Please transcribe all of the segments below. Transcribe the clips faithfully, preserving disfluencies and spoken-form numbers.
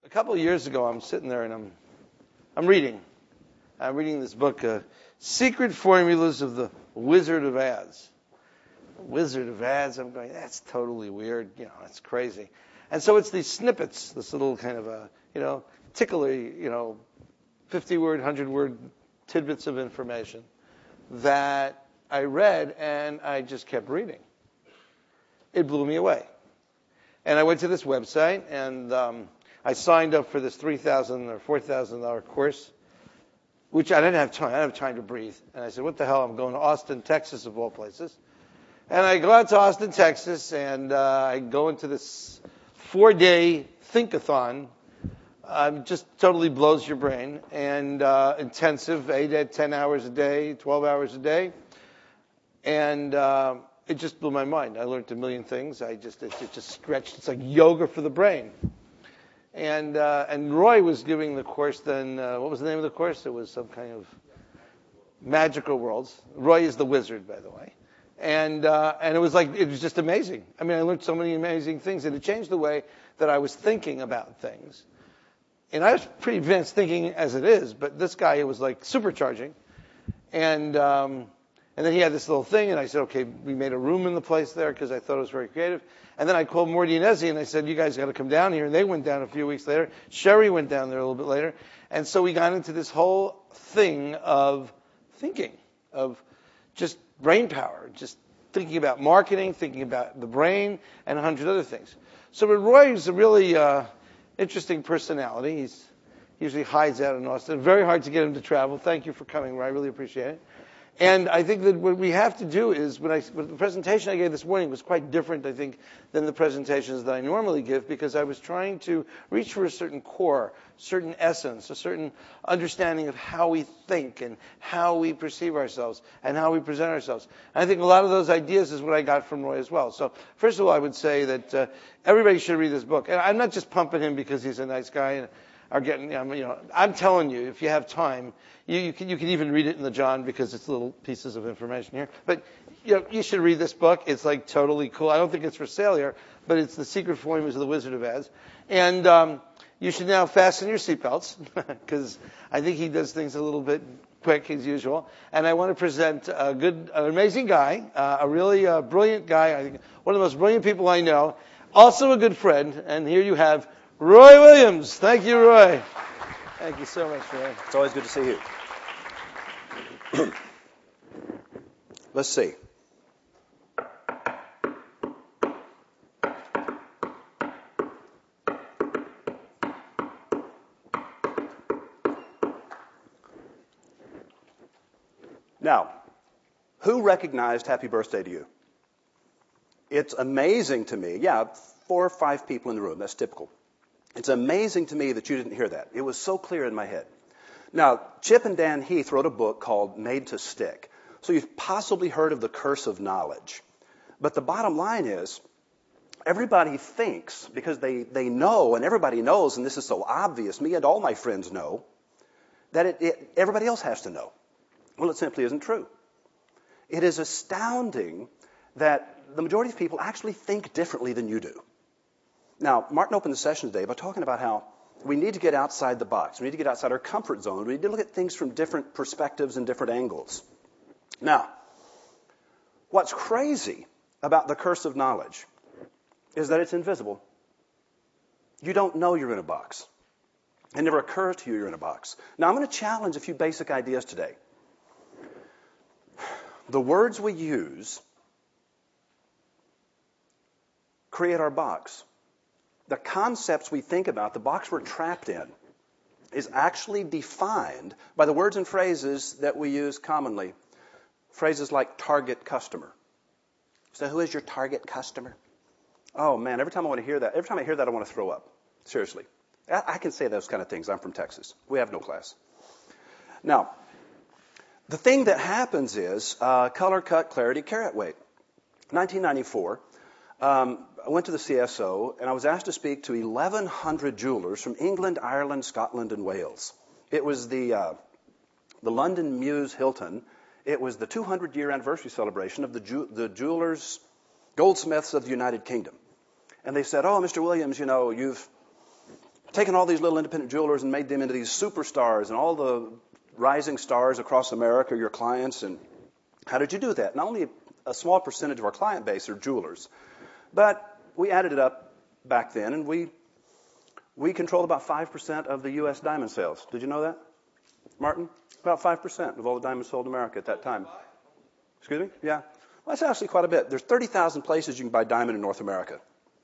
A couple of years ago, I'm sitting there and I'm I'm reading. I'm reading this book, uh, Secret Formulas of the Wizard of Ads. Wizard of Ads. I'm going, that's totally weird. You know, that's crazy. And so it's these snippets, this little kind of a, you know, tickly, you know, fifty-word, one hundred-word tidbits of information that I read, and I just kept reading. It blew me away. And I went to this website, and um, I signed up for this three thousand dollars or four thousand dollars course, which I didn't have time. I didn't have time to breathe. And I said, what the hell? I'm going to Austin, Texas, of all places. And I go out to Austin, Texas, and uh, I go into this four-day think-a-thon. Um, just totally blows your brain. And uh, intensive, eight to ten hours a day, twelve hours a day. And uh, it just blew my mind. I learned a million things. I just it, it just stretched. It's like yoga for the brain. And uh, and Roy was giving the course then. Uh, what was the name of the course? It was some kind of Magical Worlds. Roy is the wizard, by the way. And uh, and it was like it was just amazing. I mean, I learned so many amazing things, and it changed the way that I was thinking about things. And I was pretty advanced thinking as it is, but this guy, it was like supercharging. And um, and then he had this little thing, and I said, okay, we made a room in the place there because I thought it was very creative. And then I called Morty and Ezzy, and I said, you guys got to come down here. And they went down a few weeks later. Sherry went down there a little bit later. And so we got into this whole thing of thinking, of just brain power, just thinking about marketing, thinking about the brain, and a hundred other things. So Roy is a really uh, interesting personality. He's, he usually hides out in Austin. Very hard to get him to travel. Thank you for coming, Roy. I really appreciate it. And I think that what we have to do is, when I, when the presentation I gave this morning was quite different, I think, than the presentations that I normally give, because I was trying to reach for a certain core, certain essence, a certain understanding of how we think and how we perceive ourselves and how we present ourselves. And I think a lot of those ideas is what I got from Roy as well. So first of all, I would say that uh, everybody should read this book. And I'm not just pumping him because he's a nice guy and are getting, you know, I'm telling you, if you have time, you, you can you can even read it in the John because it's little pieces of information here. But you know, you should read this book. It's like totally cool. I don't think it's for sale here, but it's The Secret Formulas of the Wizard of Ads. And um, you should now fasten your seatbelts because I think he does things a little bit quick as usual. And I want to present a good, an amazing guy, uh, a really uh, brilliant guy. I think one of the most brilliant people I know. Also a good friend. And here you have Roy Williams. Thank you, Roy. Thank you so much, Roy. It's always good to see you. Let's see. Now, who recognized Happy Birthday to you? It's amazing to me. Yeah, four or five people in the room. That's typical. It's amazing to me that you didn't hear that. It was so clear in my head. Now, Chip and Dan Heath wrote a book called Made to Stick. So you've possibly heard of the curse of knowledge. But the bottom line is, everybody thinks, because they, they know, and everybody knows, and this is so obvious, me and all my friends know, that it, it, everybody else has to know. Well, it simply isn't true. It is astounding that the majority of people actually think differently than you do. Now, Martin opened the session today by talking about how we need to get outside the box. We need to get outside our comfort zone. We need to look at things from different perspectives and different angles. Now, what's crazy about the curse of knowledge is that it's invisible. You don't know you're in a box. It never occurs to you you're in a box. Now, I'm going to challenge a few basic ideas today. The words we use create our box. The concepts we think about, the box we're trapped in, is actually defined by the words and phrases that we use commonly. Phrases like target customer. So who is your target customer? Oh, man, every time I want to hear that, every time I hear that, I want to throw up. Seriously. I, I can say those kind of things. I'm from Texas. We have no class. Now, the thing that happens is uh, color, cut, clarity, carat weight. nineteen ninety-four, um, I went to the C S O, and I was asked to speak to eleven hundred jewelers from England, Ireland, Scotland, and Wales. It was the uh, the London Mews Hilton. It was the two hundred year anniversary celebration of the, ju- the jewelers, goldsmiths of the United Kingdom. And they said, oh, Mister Williams, you know, you've taken all these little independent jewelers and made them into these superstars, and all the rising stars across America are your clients. And how did you do that? Not only a small percentage of our client base are jewelers, but we added it up back then, and we we controlled about five percent of the U S diamond sales. Did you know that, Martin? About five percent of all the diamonds sold in America at that time. Excuse me? Yeah. Well, that's actually quite a bit. There's thirty thousand places you can buy diamond in North America.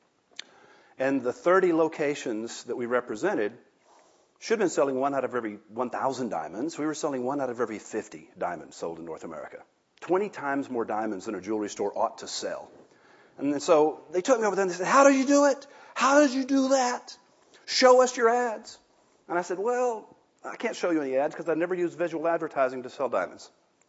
And the thirty locations that we represented should have been selling one out of every one thousand diamonds. We were selling one out of every fifty diamonds sold in North America. twenty times more diamonds than a jewelry store ought to sell. And then so they took me over there and they said, how did you do it? How did you do that? Show us your ads. And I said, well, I can't show you any ads because I never used visual advertising to sell diamonds.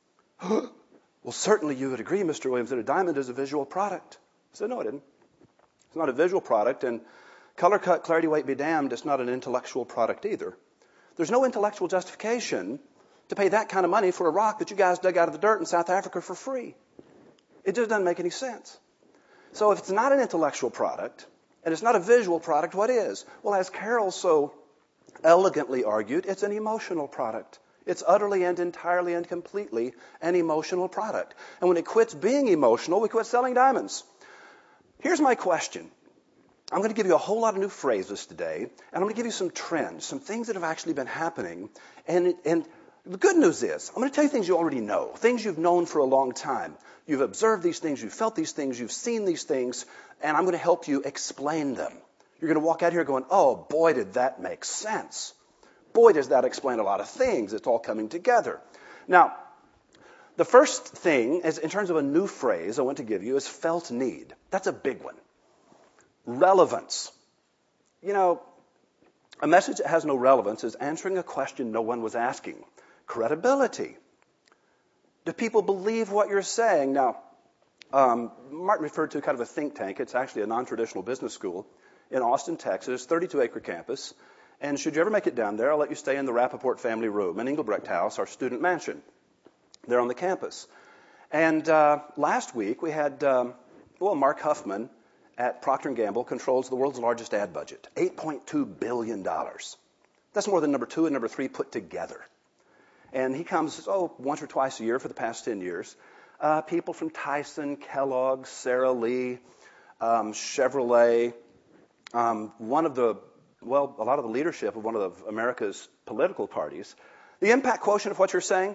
Well, certainly you would agree, Mister Williams, that a diamond is a visual product. I said, no, I didn't. It's not a visual product, and color cut, clarity, weight be damned, it's not an intellectual product either. There's no intellectual justification to pay that kind of money for a rock that you guys dug out of the dirt in South Africa for free. It just doesn't make any sense. So if it's not an intellectual product, and it's not a visual product, what is? Well, as Carol so elegantly argued, it's an emotional product. It's utterly and entirely and completely an emotional product. And when it quits being emotional, we quit selling diamonds. Here's my question. I'm going to give you a whole lot of new phrases today, and I'm going to give you some trends, some things that have actually been happening. And, and the good news is, I'm going to tell you things you already know, things you've known for a long time. You've observed these things, you've felt these things, you've seen these things, and I'm going to help you explain them. You're going to walk out here going, oh, boy, did that make sense. Boy, does that explain a lot of things. It's all coming together. Now, the first thing, is, in terms of a new phrase I want to give you, is felt need. That's a big one. Relevance. You know, a message that has no relevance is answering a question no one was asking. Credibility. Do people believe what you're saying? Now, um, Martin referred to kind of a think tank. It's actually a non-traditional business school in Austin, Texas, thirty-two acre campus. And should you ever make it down there, I'll let you stay in the Rappaport family room in Engelbrecht House, our student mansion, there on the campus. And uh, last week we had, um, well, Mark Huffman at Procter and Gamble controls the world's largest ad budget, eight point two billion dollars. That's more than number two and number three put together. And he comes, oh, once or twice a year for the past ten years. Uh, people from Tyson, Kellogg, Sara Lee, um, Chevrolet, um, one of the, well, a lot of the leadership of one of the, America's political parties. The impact quotient of what you're saying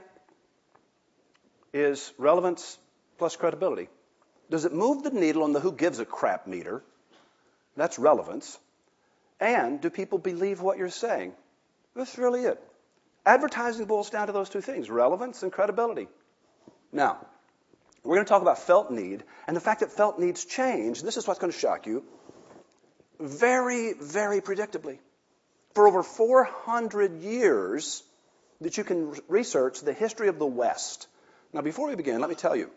is relevance plus credibility. Does it move the needle on the who gives a crap meter? That's relevance. And do people believe what you're saying? That's really it. Advertising boils down to those two things, relevance and credibility. Now, we're going to talk about felt need, and the fact that felt needs change. This is what's going to shock you. Very, very predictably. For over four hundred years that you can research the history of the West. Now, before we begin, let me tell you.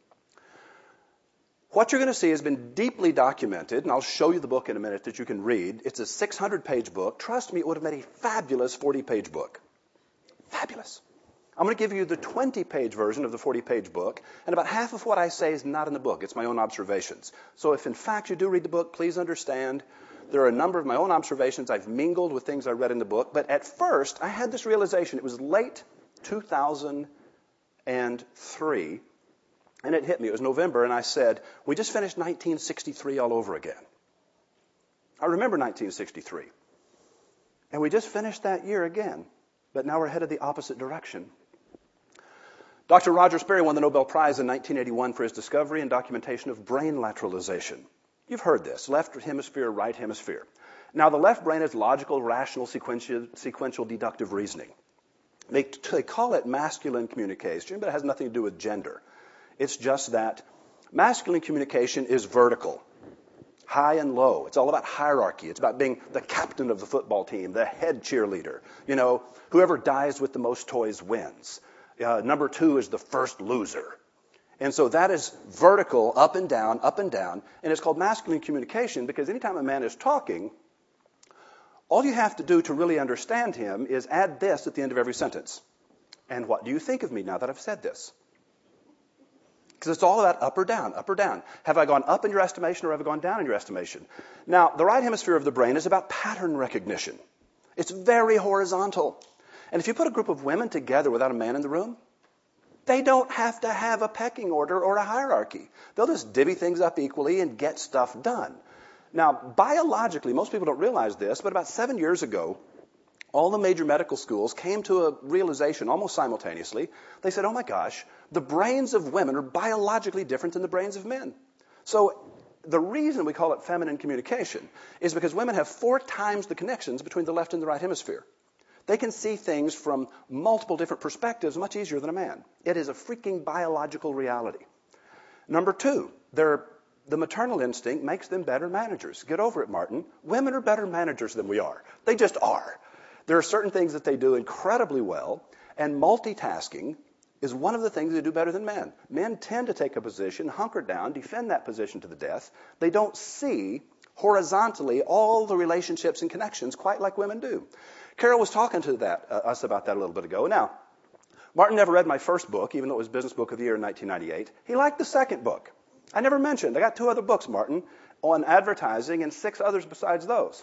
What you're going to see has been deeply documented, and I'll show you the book in a minute that you can read. It's a six hundred page book. Trust me, it would have made a fabulous forty page book. Fabulous. I'm going to give you the twenty page version of the forty page book, and about half of what I say is not in the book. It's my own observations. So if, in fact, you do read the book, please understand there are a number of my own observations I've mingled with things I read in the book. But at first, I had this realization. It was late two thousand three, and it hit me. It was November, and I said, we just finished nineteen sixty-three all over again. I remember nineteen sixty-three. And we just finished that year again. But now we're headed the opposite direction. Doctor Roger Sperry won the Nobel Prize in nineteen eighty-one for his discovery and documentation of brain lateralization. You've heard this, left hemisphere, right hemisphere. Now, the left brain is logical, rational, sequential, sequential deductive reasoning. They, they call it masculine communication, but it has nothing to do with gender. It's just that masculine communication is vertical, high and low. It's all about hierarchy. It's about being the captain of the football team, the head cheerleader. You know, whoever dies with the most toys wins. Uh, number two is the first loser. And so that is vertical, up and down, up and down. And it's called masculine communication because anytime a man is talking, all you have to do to really understand him is add this at the end of every sentence. And what do you think of me now that I've said this? Because it's all about up or down, up or down. Have I gone up in your estimation or have I gone down in your estimation? Now, the right hemisphere of the brain is about pattern recognition. It's very horizontal. And if you put a group of women together without a man in the room, they don't have to have a pecking order or a hierarchy. They'll just divvy things up equally and get stuff done. Now, biologically, most people don't realize this, but about seven years ago, all the major medical schools came to a realization almost simultaneously. They said, oh my gosh, the brains of women are biologically different than the brains of men. So the reason we call it feminine communication is because women have four times the connections between the left and the right hemisphere. They can see things from multiple different perspectives much easier than a man. It is a freaking biological reality. Number two, they're, the maternal instinct makes them better managers. Get over it, Martin. Women are better managers than we are. They just are. There are certain things that they do incredibly well, and multitasking is one of the things they do better than men. Men tend to take a position, hunker down, defend that position to the death. They don't see horizontally all the relationships and connections quite like women do. Carol was talking to that, uh, us about that a little bit ago. Now, Martin never read my first book, even though it was Business Book of the Year in nineteen ninety-eight. He liked the second book. I never mentioned. I got two other books, Martin, on advertising and six others besides those.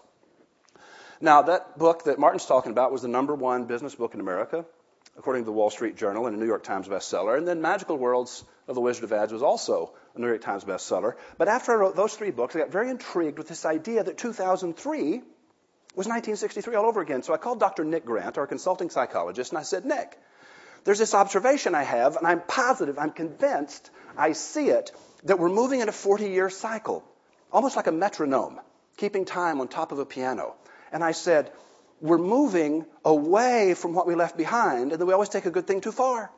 Now, that book that Martin's talking about was the number one business book in America, according to the Wall Street Journal and a New York Times bestseller. And then Magical Worlds of the Wizard of Ads was also a New York Times bestseller. But after I wrote those three books, I got very intrigued with this idea that two thousand three was nineteen sixty-three all over again. So I called Doctor Nick Grant, our consulting psychologist, and I said, Nick, there's this observation I have, and I'm positive, I'm convinced, I see it, that we're moving in a forty-year cycle, almost like a metronome, keeping time on top of a piano. And I said, we're moving away from what we left behind, and then we always take a good thing too far.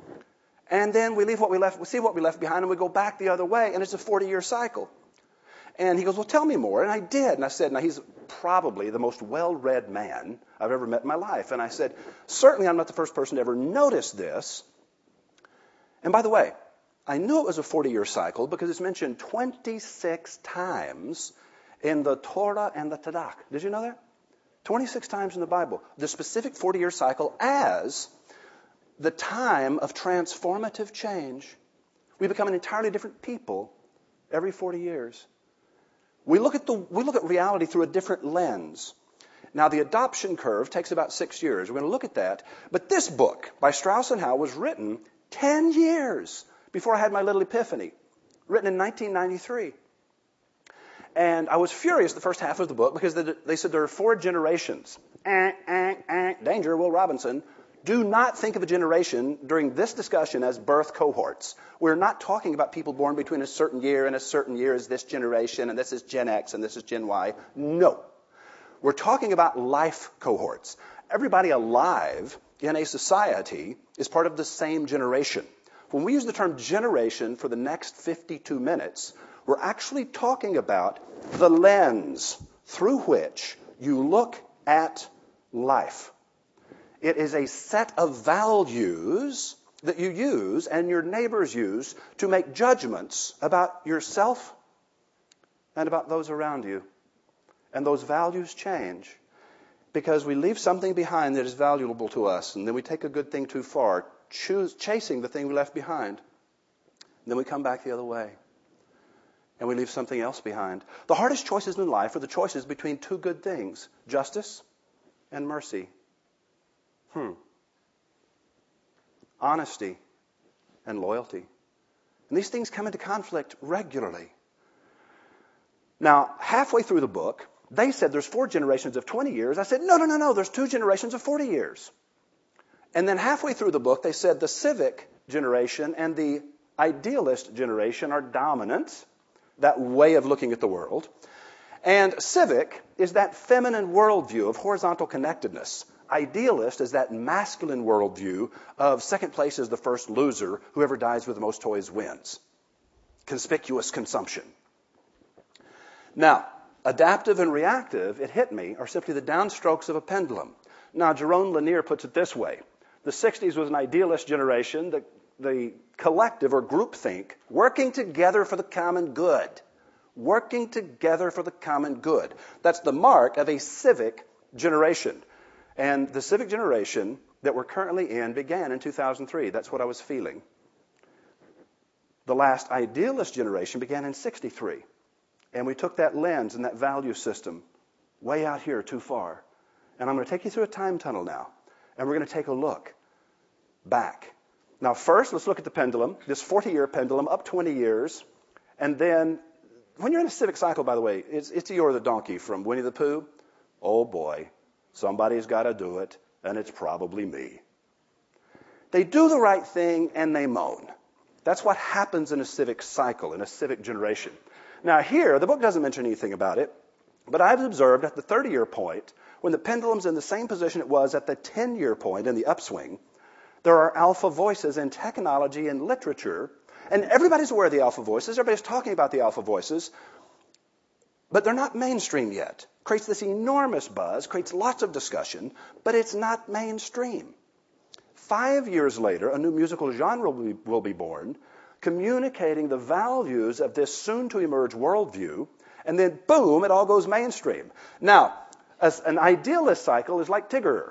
And then we leave what we left, we see what we left behind, and we go back the other way, and it's a forty-year cycle. And he goes, well, tell me more. And I did. And I said, now, he's probably the most well-read man I've ever met in my life. And I said, certainly I'm not the first person to ever notice this. And by the way, I knew it was a forty-year cycle because it's mentioned twenty-six times in the Torah and the Tanakh. Did you know that? twenty-six times in the Bible. The specific forty-year cycle as the time of transformative change. We become an entirely different people every forty years. We look at the we look at reality through a different lens. Now, the adoption curve takes about six years. We're going to look at that. But this book by Strauss and Howe was written ten years before I had my little epiphany, written in nineteen ninety-three. And I was furious the first half of the book because they, they said there are four generations. Eh, eh, eh, danger, Will Robinson. Do not think of a generation during this discussion as birth cohorts. We're not talking about people born between a certain year and a certain year as this generation, and this is Gen X, and this is Gen Y. No. We're talking about life cohorts. Everybody alive in a society is part of the same generation. When we use the term generation for the next fifty-two minutes, we're actually talking about the lens through which you look at life. It is a set of values that you use and your neighbors use to make judgments about yourself and about those around you. And those values change because we leave something behind that is valuable to us, and then we take a good thing too far, choose, chasing the thing we left behind. And then we come back the other way, and we leave something else behind. The hardest choices in life are the choices between two good things, justice and mercy. Hmm. Honesty and loyalty. And these things come into conflict regularly. Now, halfway through the book, they said there's four generations of twenty years. I said, no, no, no, no, there's two generations of forty years. And then halfway through the book, they said the civic generation and the idealist generation are dominant, that way of looking at the world. And civic is that feminine worldview of horizontal connectedness. Idealist is that masculine worldview of second place is the first loser, whoever dies with the most toys wins. Conspicuous consumption. Now, adaptive and reactive, it hit me, are simply the downstrokes of a pendulum. Now, Jerome Lanier puts it this way. The sixties was an idealist generation, the, the collective or groupthink, working together for the common good. Working together for the common good. That's the mark of a civic generation. And the civic generation that we're currently in began in two thousand three. That's what I was feeling. The last idealist generation began in sixty-three. And we took that lens and that value system way out here too far. And I'm going to take you through a time tunnel now. And we're going to take a look back. Now, first, let's look at the pendulum, this forty-year pendulum, up twenty years. And then, when you're in a civic cycle, by the way, it's, it's Eeyore the donkey from Winnie the Pooh. Oh, boy, somebody's got to do it, and it's probably me. They do the right thing, and they moan. That's what happens in a civic cycle, in a civic generation. Now, here, the book doesn't mention anything about it, but I've observed at the thirty-year point, when the pendulum's in the same position it was at the ten-year point in the upswing, there are alpha voices in technology and literature, and everybody's aware of the alpha voices. Everybody's talking about the alpha voices, but they're not mainstream yet. Creates this enormous buzz, creates lots of discussion, but it's not mainstream. Five years later, a new musical genre will be, will be born, communicating the values of this soon-to-emerge worldview, and then, boom, it all goes mainstream. Now, as an idealist cycle is like Tigger.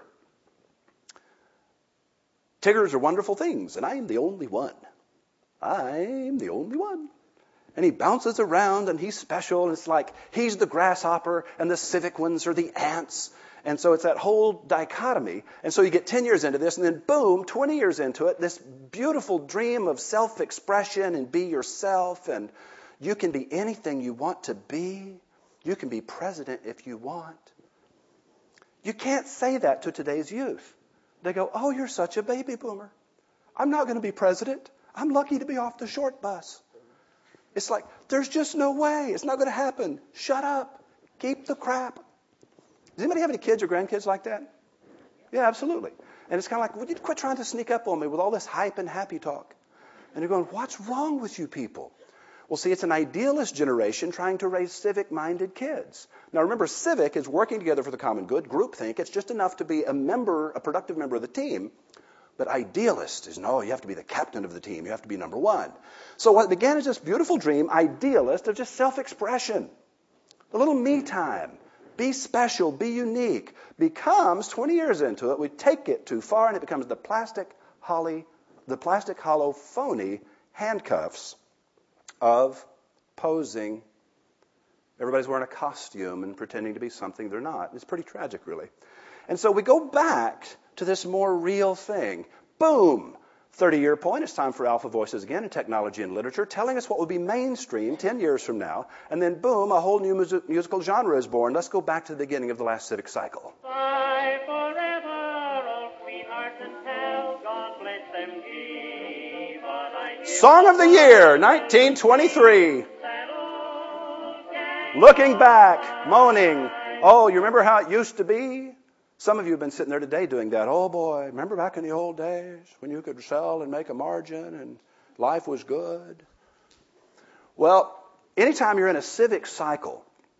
Tiggers are wonderful things, and I'm the only one. I'm the only one. And he bounces around, and he's special, and it's like he's the grasshopper, and the civic ones are the ants. And so it's that whole dichotomy. And so you get ten years into this, and then boom, twenty years into it, this beautiful dream of self-expression and be yourself, and you can be anything you want to be. You can be president if you want. You can't say that to today's youth. They go, oh, you're such a baby boomer. I'm not going to be president. I'm lucky to be off the short bus. It's like, there's just no way. It's not going to happen. Shut up. Keep the crap. Does anybody have any kids or grandkids like that? Yeah, absolutely. And it's kind of like, would you quit trying to sneak up on me with all this hype and happy talk? And you're going, what's wrong with you people? Well, see, it's an idealist generation trying to raise civic-minded kids. Now, remember, civic is working together for the common good, groupthink. It's just enough to be a member, a productive member of the team. But idealist is, no, you have to be the captain of the team. You have to be number one. So what began as this beautiful dream, idealist, of just self-expression, a little me time, be special, be unique, becomes, twenty years into it, we take it too far, and it becomes the plastic, holly, the plastic hollow, phony handcuffs of posing. Everybody's wearing a costume and pretending to be something they're not. It's pretty tragic, really. And so we go back to this more real thing. Boom! thirty-year point, it's time for alpha voices again in technology and literature, telling us what will be mainstream ten years from now. And then, boom, a whole new mus- musical genre is born. Let's go back to the beginning of the last civic cycle. Bye forever, old sweethearts, and tell God bless them. Give what I give. Song of the Year, nineteen twenty-three. Looking back, moaning, oh, you remember how it used to be? Some of you have been sitting there today doing that. Oh, boy, remember back in the old days when you could sell and make a margin and life was good? Well, anytime you're in a civic cycle,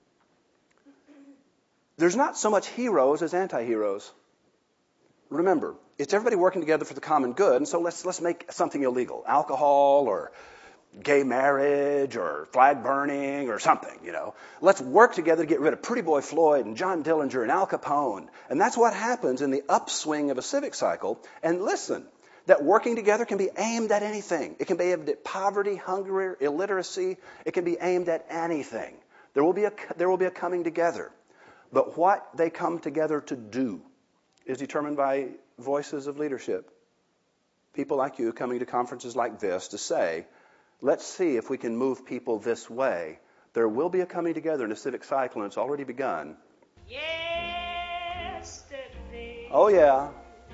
there's not so much heroes as anti-heroes. Remember, it's everybody working together for the common good, and so let's let's make something illegal. Alcohol or gay marriage or flag burning or something, you know. Let's work together to get rid of Pretty Boy Floyd and John Dillinger and Al Capone. And that's what happens in the upswing of a civic cycle. And listen, that working together can be aimed at anything. It can be aimed at poverty, hunger, illiteracy. It can be aimed at anything. There will be a, there will be a coming together. But what they come together to do is determined by voices of leadership. People like you coming to conferences like this to say, let's see if we can move people this way. There will be a coming together in a civic cycle, and it's already begun. Yesterday. Oh, yeah.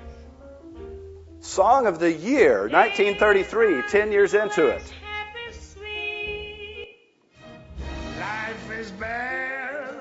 Song of the Year, nineteen thirty-three, ten years into it. Happy, sweet. Life is bad,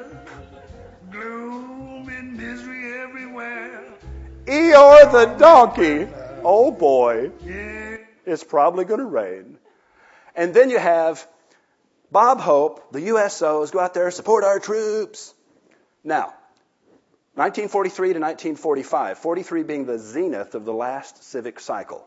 gloom and misery everywhere. Eeyore the donkey. Oh, boy. Yeah. It's probably going to rain. And then you have Bob Hope, the U S Os, go out there, support our troops. Now, nineteen forty-three to nineteen forty-five, forty-three being the zenith of the last civic cycle.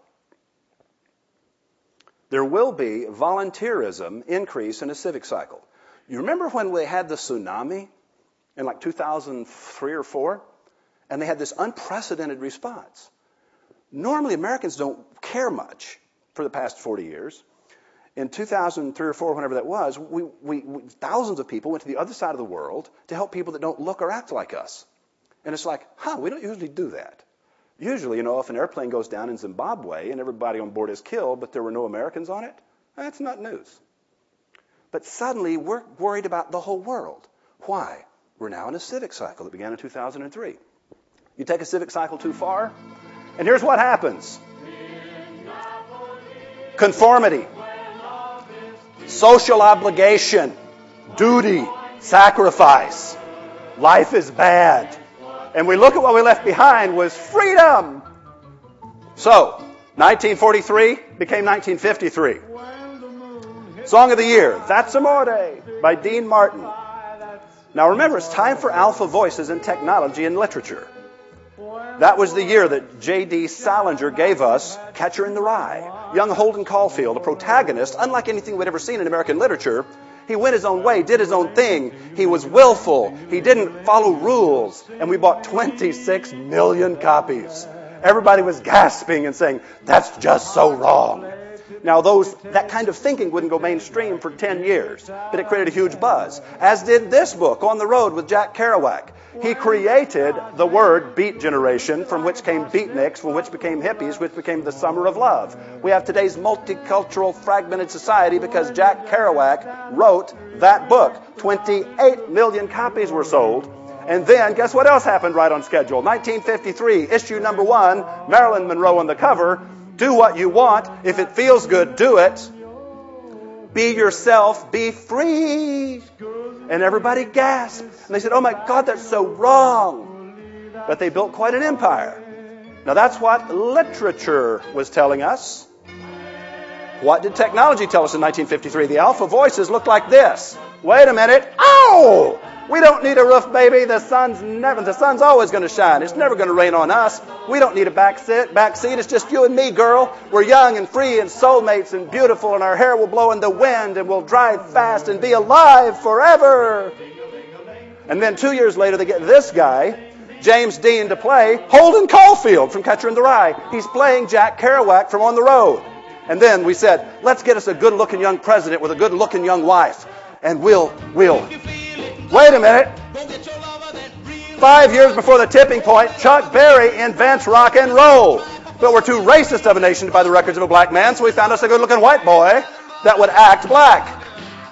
There will be volunteerism increase in a civic cycle. You remember when we had the tsunami in like two thousand three or four? And they had this unprecedented response. Normally, Americans don't care much for the past forty years. in two thousand three or four, whenever that was, we, we, we, thousands of people went to the other side of the world to help people that don't look or act like us. And it's like, huh, we don't usually do that. Usually, you know, if an airplane goes down in Zimbabwe and everybody on board is killed, but there were no Americans on it, that's not news. But suddenly, we're worried about the whole world. Why? We're now in a civic cycle that began in two thousand three. You take a civic cycle too far, and here's what happens. Conformity, social obligation, duty, sacrifice. Life is bad. And we look at what we left behind was freedom. So, nineteen forty-three became nineteen fifty-three. Song of the Year, That's Amore by Dean Martin. Now remember, it's time for alpha voices in technology and literature. That was the year that J D Salinger gave us Catcher in the Rye. Young Holden Caulfield, a protagonist, unlike anything we'd ever seen in American literature. He went his own way, did his own thing. He was willful. He didn't follow rules. And we bought twenty-six million copies. Everybody was gasping and saying, that's just so wrong. Now, those that kind of thinking wouldn't go mainstream for ten years, but it created a huge buzz, as did this book, On the Road with Jack Kerouac. He created the word Beat Generation, from which came beatniks, from which became hippies, which became the Summer of Love. We have today's multicultural, fragmented society because Jack Kerouac wrote that book. twenty-eight million copies were sold. And then, guess what else happened right on schedule? nineteen fifty-three, issue number one, Marilyn Monroe on the cover. Do what you want. If it feels good, do it. Be yourself. Be free. And everybody gasped. And they said, oh my God, that's so wrong. But they built quite an empire. Now that's what literature was telling us. What did technology tell us in nineteen fifty-three? The alpha voices looked like this. Wait a minute. Oh! We don't need a roof, baby. The sun's never, the sun's always going to shine. It's never going to rain on us. We don't need a back seat, back seat. It's just you and me, girl. We're young and free and soulmates and beautiful, and our hair will blow in the wind, and we'll drive fast and be alive forever. And then two years later, they get this guy, James Dean, to play Holden Caulfield from Catcher in the Rye. He's playing Jack Kerouac from On the Road. And then we said, let's get us a good-looking young president with a good-looking young wife, and we'll, we'll... Wait a minute. Five years before the tipping point, Chuck Berry invents rock and roll. But we're too racist of a nation to buy the records of a black man, so we found us a good-looking white boy that would act black.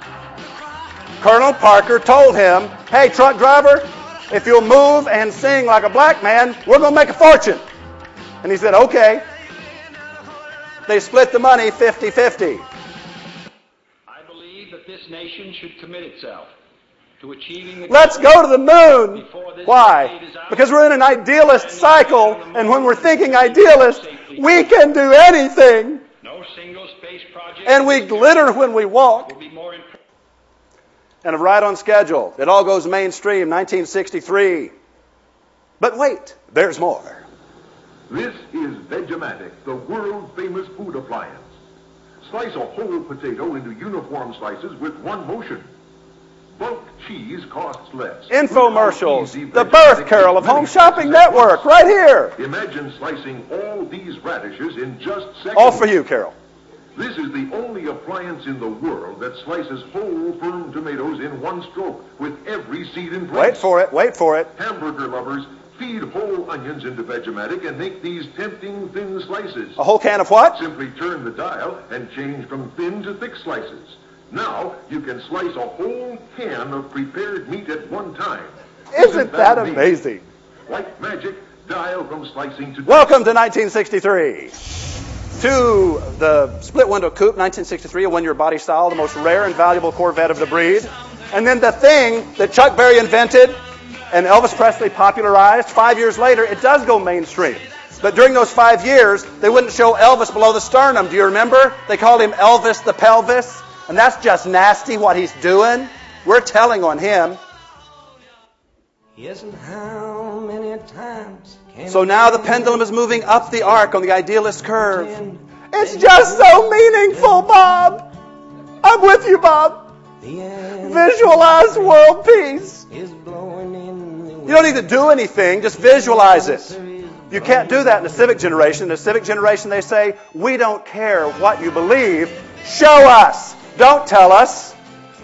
Colonel Parker told him, hey, truck driver, if you'll move and sing like a black man, we're going to make a fortune. And he said, okay. They split the money fifty-fifty. I believe that this nation should commit itself to achieving the Let's go to the moon. Why? Because we're in an idealist cycle, and when we're thinking idealist, we can do anything. No single space project. And we glitter when we walk. Will be more imp- And right on schedule. It all goes mainstream, nineteen sixty-three. But wait, there's more. This is Vegematic, the world-famous food appliance. Slice a whole potato into uniform slices with one motion. Bulk cheese costs less. Infomercials, the birth carol of Home Shopping Network, right here. Imagine slicing all these radishes in just seconds. All for you, Carol. This is the only appliance in the world that slices whole, firm tomatoes in one stroke with every seed in place. Wait for it, wait for it. Hamburger lovers, feed whole onions into Vegematic and make these tempting thin slices. A whole can of what? Simply turn the dial and change from thin to thick slices. Now you can slice a whole can of prepared meat at one time. Isn't that amazing? Like magic, dial from slicing to... Welcome to nineteen sixty-three. To the split window coupe, nineteen sixty-three, a one-year body style, the most rare and valuable Corvette of the breed. And then the thing that Chuck Berry invented and Elvis Presley popularized, five years later, it does go mainstream. But during those five years, they wouldn't show Elvis below the sternum. Do you remember? They called him Elvis the Pelvis. And that's just nasty what he's doing. We're telling on him. Yes, and how many times can So now the pendulum is moving up the arc on the idealist curve. It's just so meaningful, Bob. I'm with you, Bob. Visualize world peace. is blowing in the wind. You don't need to do anything. Just visualize it. You can't do that in the civic generation. In the civic generation, they say, we don't care what you believe. Show us. Don't tell us.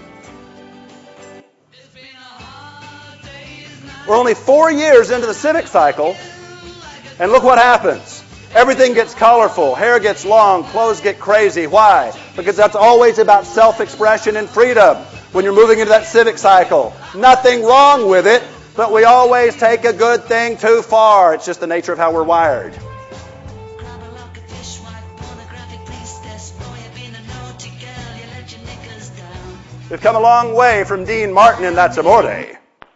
We're only four years into the civic cycle, and look what happens. Everything gets colorful, hair gets long, clothes get crazy. Why? Because that's always about self-expression and freedom when you're moving into that civic cycle. Nothing wrong with it, but we always take a good thing too far. It's just the nature of how we're wired. We've come a long way from Dean Martin and That's Amore.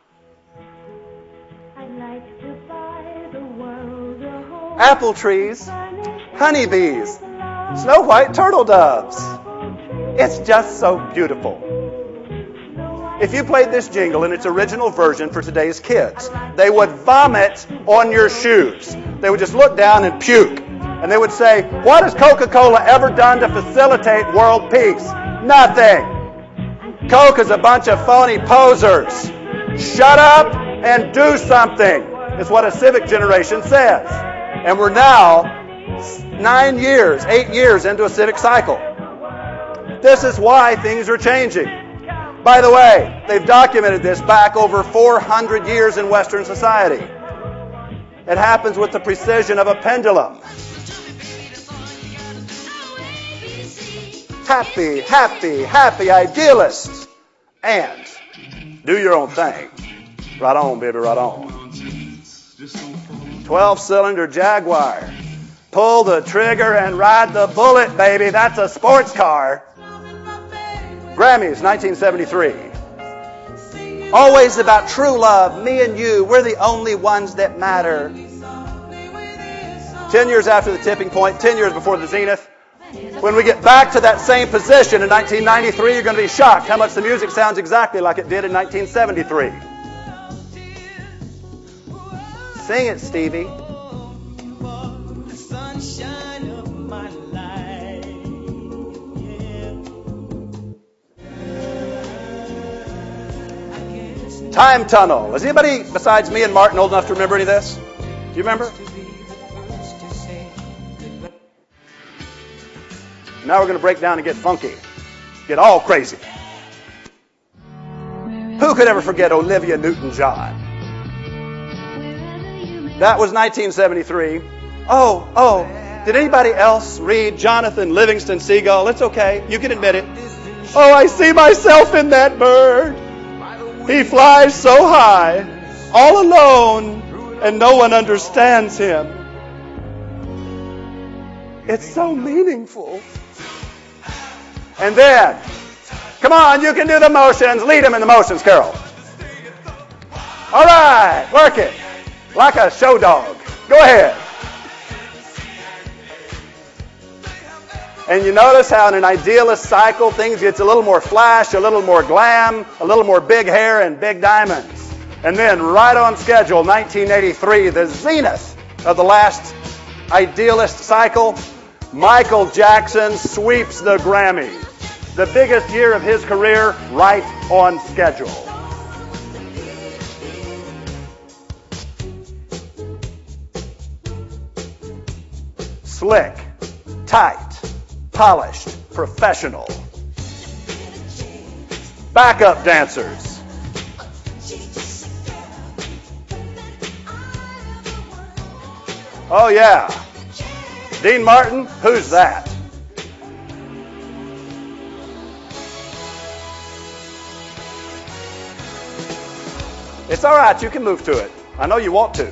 Apple trees, honeybees, snow white turtle doves. It's just so beautiful. If you played this jingle in its original version for today's kids, they would vomit on your shoes. They would just look down and puke. And they would say, what has Coca-Cola ever done to facilitate world peace? Nothing. Coke is a bunch of phony posers. Shut up and do something, is what a civic generation says. And we're now nine years, eight years into a civic cycle. This is why things are changing. By the way, they've documented this back over four hundred years in Western society. It happens with the precision of a pendulum. Happy, happy, happy idealists. And do your own thing. Right on, baby, right on. twelve-cylinder Jaguar. Pull the trigger and ride the bullet, baby. That's a sports car. Grammys, nineteen seventy-three. Always about true love, me and you. We're the only ones that matter. Ten years after the tipping point, ten years before the zenith. When we get back to that same position in nineteen ninety-three, you're going to be shocked how much the music sounds exactly like it did in nineteen seventy-three. Sing it, Stevie. The sunshine of my life. Yeah. Time Tunnel. Is anybody besides me and Martin old enough to remember any of this? Do you remember? Now we're going to break down and get funky. Get all crazy. Who could ever forget Olivia Newton-John? That was nineteen seventy-three. Oh, oh, did anybody else read Jonathan Livingston Seagull? It's okay. You can admit it. Oh, I see myself in that bird. He flies so high, all alone, and no one understands him. It's so meaningful. And then, come on, you can do the motions. Lead them in the motions, Carol. All right, work it. Like a show dog. Go ahead. And you notice how in an idealist cycle, things gets a little more flash, a little more glam, a little more big hair and big diamonds. And then right on schedule, nineteen eighty-three, the zenith of the last idealist cycle, Michael Jackson sweeps the Grammy. The biggest year of his career, right on schedule. Slick, tight, polished, professional. Backup dancers. Oh yeah. Dean Martin, who's that? It's all right, you can move to it. I know you want to.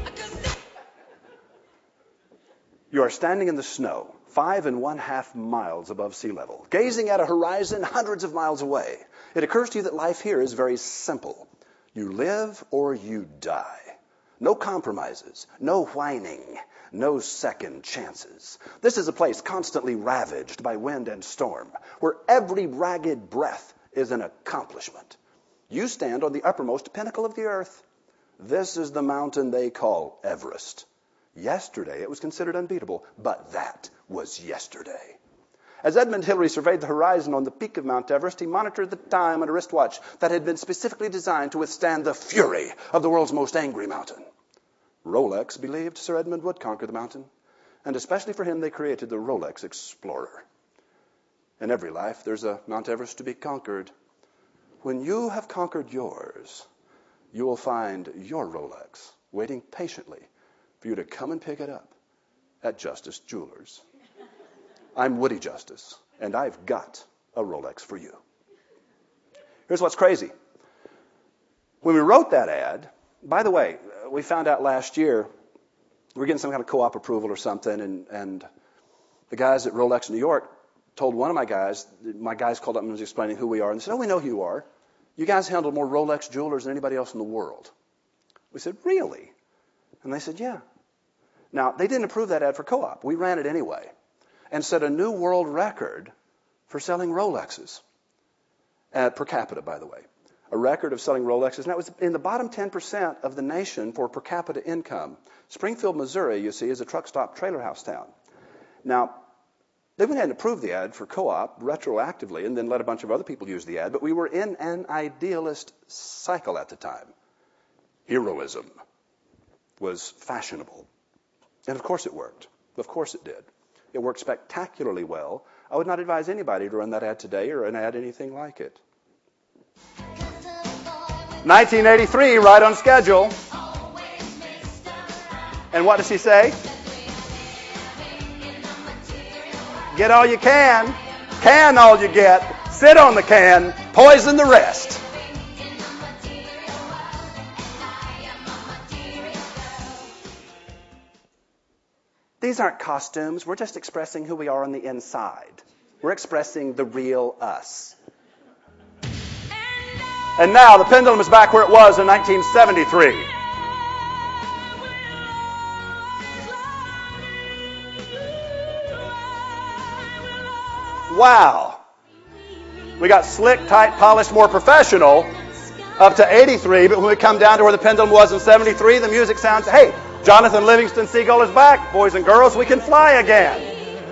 You are standing in the snow, five and one half miles above sea level, gazing at a horizon hundreds of miles away. It occurs to you that life here is very simple. You live or you die. No compromises, no whining, no second chances. This is a place constantly ravaged by wind and storm, where every ragged breath is an accomplishment. You stand on the uppermost pinnacle of the earth. This is the mountain they call Everest. Yesterday it was considered unbeatable, but that was yesterday. As Edmund Hillary surveyed the horizon on the peak of Mount Everest, he monitored the time on a wristwatch that had been specifically designed to withstand the fury of the world's most angry mountain. Rolex believed Sir Edmund would conquer the mountain, and especially for him they created the Rolex Explorer. In every life, there's a Mount Everest to be conquered. When you have conquered yours, you will find your Rolex waiting patiently for you to come and pick it up at Justice Jewelers. I'm Woody Justice, and I've got a Rolex for you. Here's what's crazy. When we wrote that ad, by the way, we found out last year we were getting some kind of co-op approval or something, and, and the guys at Rolex New York told one of my guys, my guys called up and was explaining who we are, and they said, oh, we know who you are. You guys handle more Rolex jewelers than anybody else in the world. We said, really? And they said, yeah. Now, they didn't approve that ad for co-op. We ran it anyway and set a new world record for selling Rolexes, uh, per capita, by the way. A record of selling Rolexes. And that was in the bottom ten percent of the nation for per capita income. Springfield, Missouri, you see, is a truck stop trailer house town. Now, they went ahead and approved the ad for co-op retroactively and then let a bunch of other people use the ad, but we were in an idealist cycle at the time. Heroism was fashionable. And of course it worked. Of course it did. It worked spectacularly well. I would not advise anybody to run that ad today or an ad anything like it. nineteen eighty-three, right on schedule. And what does he say? Get all you can. Can all you get. Sit on the can. Poison the rest. These aren't costumes. We're just expressing who we are on the inside. We're expressing the real us. And now the pendulum is back where it was in nineteen seventy-three. Wow. We got slick, tight, polished, more professional up to eighty-three, but when we come down to where the pendulum was in seventy-three, the music sounds, hey, Jonathan Livingston Seagull is back. Boys and girls, we can fly again.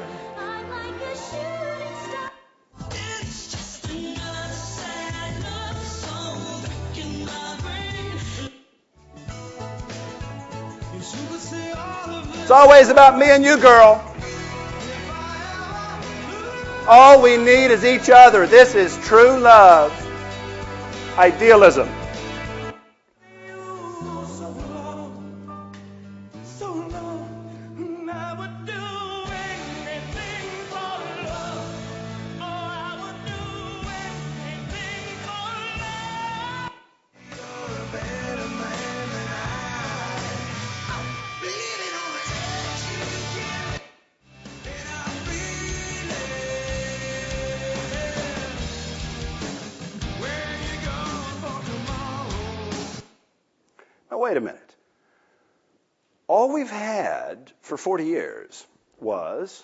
It's always about me and you, girl. All we need is each other. This is true love. Idealism. Wait a minute. All we've had for forty years was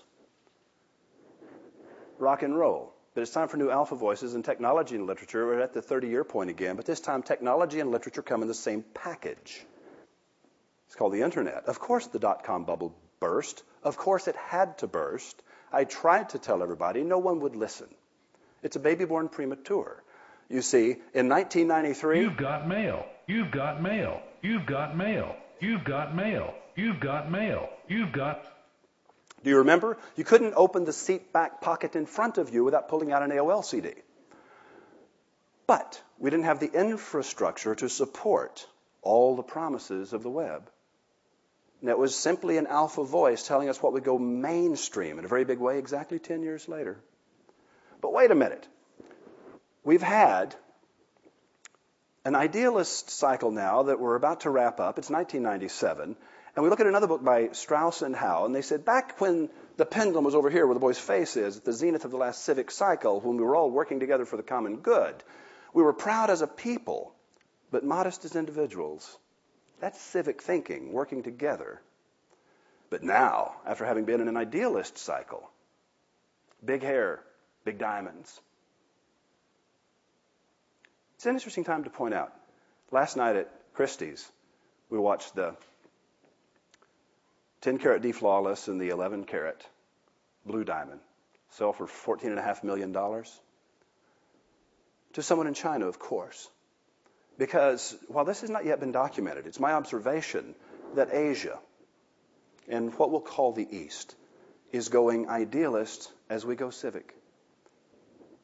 rock and roll. But it's time for new alpha voices, and technology and literature. We're at the thirty-year point again, but this time technology and literature come in the same package. It's called the Internet. Of course the dot-com bubble burst. Of course it had to burst. I tried to tell everybody. No one would listen. It's a baby born premature. You see, in nineteen ninety-three... You've got mail. You've got mail. You've got mail. You've got mail. You've got mail. You've got... Do you remember? You couldn't open the seat back pocket in front of you without pulling out an A O L C D. But we didn't have the infrastructure to support all the promises of the web. And it was simply an alpha voice telling us what would go mainstream in a very big way exactly ten years later. But wait a minute. We've had an idealist cycle now that we're about to wrap up. It's nineteen ninety-seven. And we look at another book by Strauss and Howe, and they said back when the pendulum was over here where the boy's face is, at the zenith of the last civic cycle, when we were all working together for the common good, we were proud as a people, but modest as individuals. That's civic thinking, working together. But now, after having been in an idealist cycle, big hair, big diamonds. It's an interesting time to point out. Last night at Christie's, we watched the ten karat D Flawless and the eleven karat Blue Diamond sell for fourteen point five million dollars. To someone in China, of course. Because while this has not yet been documented, it's my observation that Asia, and what we'll call the East, is going idealist as we go civic.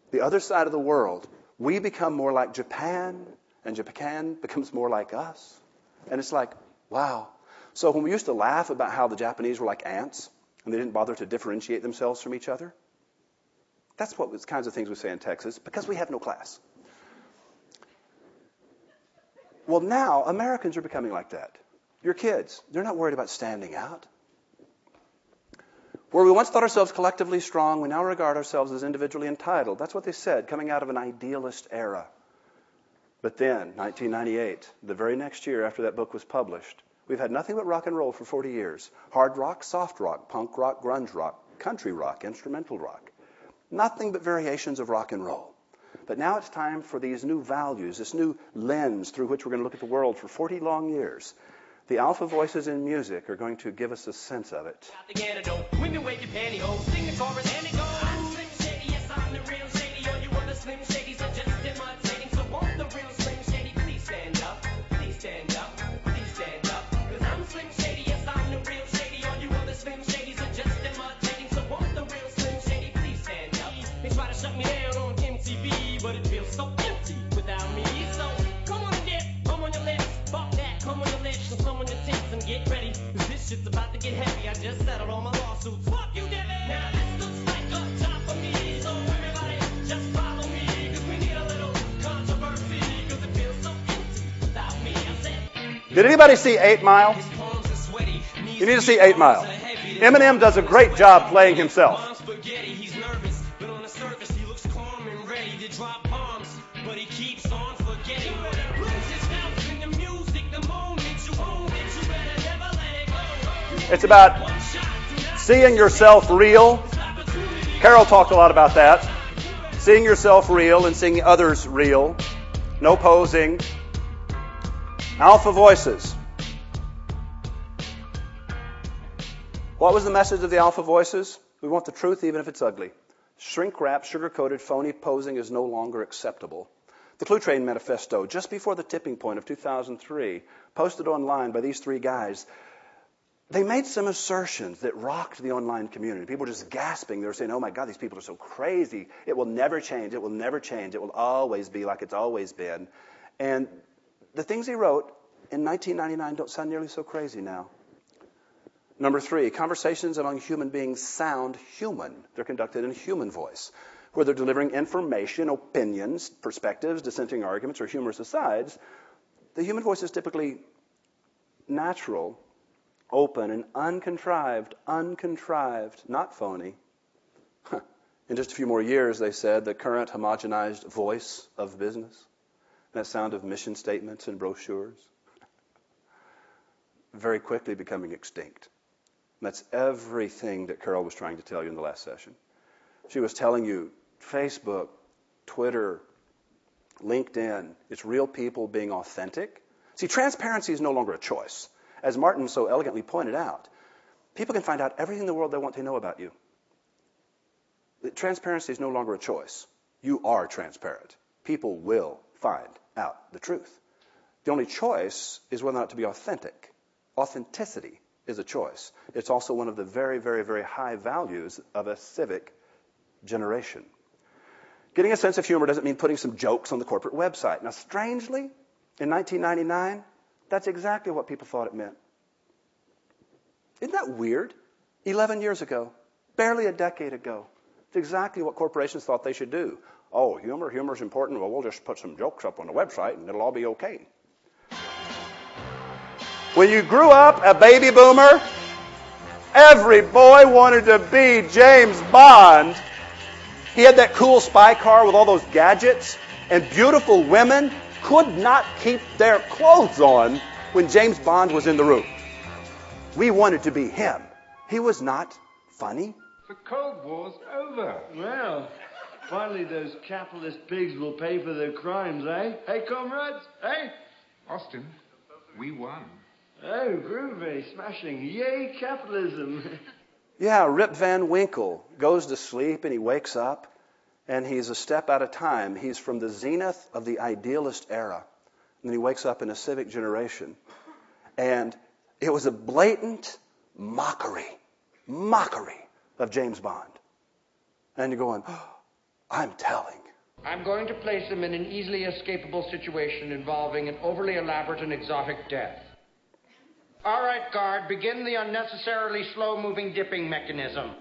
the other side of the world, we become more like Japan, and Japan becomes more like us. And it's like, wow. So when we used to laugh about how the Japanese were like ants, and they didn't bother to differentiate themselves from each other, that's what the kinds of things we say in Texas, because we have no class. Well, now Americans are becoming like that. Your kids, they're not worried about standing out. Where we once thought ourselves collectively strong, we now regard ourselves as individually entitled. That's what they said, coming out of an idealist era. But then, nineteen ninety-eight, the very next year after that book was published, we've had nothing but rock and roll for forty years. Hard rock, soft rock, punk rock, grunge rock, country rock, instrumental rock. Nothing but variations of rock and roll. But now it's time for these new values, this new lens through which we're going to look at the world for forty long years. The alpha voices in music are going to give us a sense of it. Women wave your pantyhose, sing the chorus, and it goes. I'm Slim Shady, yes, I'm the real Shady. All you other Slim Shadys are just imitating. So won't the real Slim Shady please stand up? Please stand up, please stand up. Cause I'm Slim Shady, yes, I'm the real Shady. All you other Slim Shadys are just imitating. So won't the real Slim Shady please stand up? They try to shut me down on M T V, but it feels so empty without me. So come on and dip, come on your lips, fuck that, come on your lips, and come on your tits and get ready. Cause this shit's about to get heavy. I just settled all my lawsuits. Fuck you, Devin. Now this looks like a job for me. So everybody just follow me. Cause we need a little controversy. Cause it feels so empty without me. I said, Did anybody see Eight Mile? You need to see Eight Mile. Eminem does a great job playing himself. He's nervous, but on the surface he looks calm and ready to drop bombs. But he keeps on forgetting. Lose his in the music the moment you own it. You better never let it go. It's about seeing yourself real. Carol talked a lot about that. Seeing yourself real and seeing others real. No posing. Alpha voices. What was the message of the alpha voices? We want the truth even if it's ugly. Shrink-wrapped, sugar-coated, phony posing is no longer acceptable. The Clue Train Manifesto, just before the tipping point of two thousand three, posted online by these three guys, they made some assertions that rocked the online community. People were just gasping. They were saying, oh my God, these people are so crazy. It will never change. It will never change. It will always be like it's always been. And the things he wrote in nineteen ninety-nine don't sound nearly so crazy now. Number three, conversations among human beings sound human. They're conducted in human voice, where they're delivering information, opinions, perspectives, dissenting arguments, or humorous asides. The human voice is typically natural, open, and uncontrived, uncontrived, not phony. In just a few more years, they said, the current homogenized voice of business, that sound of mission statements and brochures, very quickly becoming extinct. And that's everything that Carol was trying to tell you in the last session. She was telling you Facebook, Twitter, LinkedIn, it's real people being authentic. See, transparency is no longer a choice. As Martin so elegantly pointed out, people can find out everything in the world they want to know about you. Transparency is no longer a choice. You are transparent. People will find out the truth. The only choice is whether or not to be authentic. Authenticity is a choice. It's also one of the very, very, very high values of a civic generation. Getting a sense of humor doesn't mean putting some jokes on the corporate website. Now, strangely, in nineteen ninety-nine, that's exactly what people thought it meant. Isn't that weird? Eleven years ago, barely a decade ago, it's exactly what corporations thought they should do. Oh, humor, humor's important. Well, we'll just put some jokes up on the website and it'll all be okay. When you grew up a baby boomer, every boy wanted to be James Bond. He had that cool spy car with all those gadgets, and beautiful women could not keep their clothes on when James Bond was in the room. We wanted to be him. He was not funny. The Cold War's over. Well, finally those capitalist pigs will pay for their crimes, eh? Hey, comrades? Hey? Austin, we won. Oh, groovy, smashing. Yay, capitalism. Yeah, Rip Van Winkle goes to sleep and he wakes up and he's a step at a time. He's from the zenith of the idealist era. And then he wakes up in a civic generation. And it was a blatant mockery, mockery of James Bond. And you're going, oh, I'm telling. I'm going to place them in an easily escapable situation involving an overly elaborate and exotic death. All right, guard, begin the unnecessarily slow-moving dipping mechanism.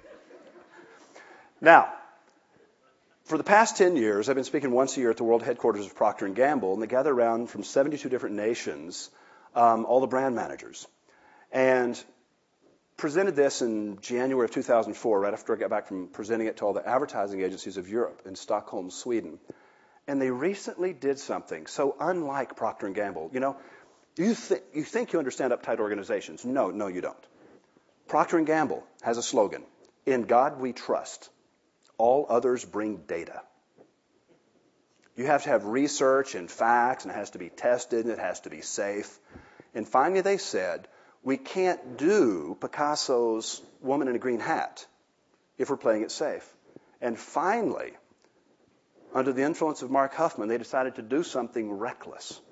Now, for the past ten years, I've been speaking once a year at the world headquarters of Procter and Gamble, and they gather around from seventy-two different nations, um, all the brand managers, and presented this in January of two thousand four, right after I got back from presenting it to all the advertising agencies of Europe in Stockholm, Sweden. And they recently did something so unlike Procter and Gamble. You know, you, th- you think you understand uptight organizations. No, no, you don't. Procter and Gamble has a slogan, "In God we trust. All others bring data." You have to have research and facts, and it has to be tested, and it has to be safe. And finally they said, we can't do Picasso's Woman in a Green Hat if we're playing it safe. And finally, under the influence of Mark Huffman, they decided to do something reckless.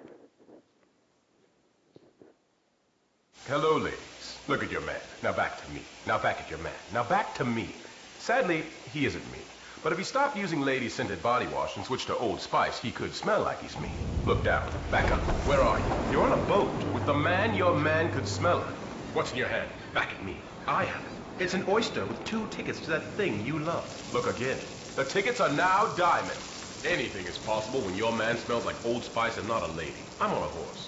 Hello, ladies. Look at your man. Now back to me. Now back at your man. Now back to me. Sadly, he isn't me. But if he stopped using lady-scented body wash and switched to Old Spice, he could smell like he's me. Look down. Back up. Where are you? You're on a boat with the man your man could smell it. What's in your hand? Back at me. I have it. It's an oyster with two tickets to that thing you love. Look again. The tickets are now diamonds. Anything is possible when your man smells like Old Spice and not a lady. I'm on a horse.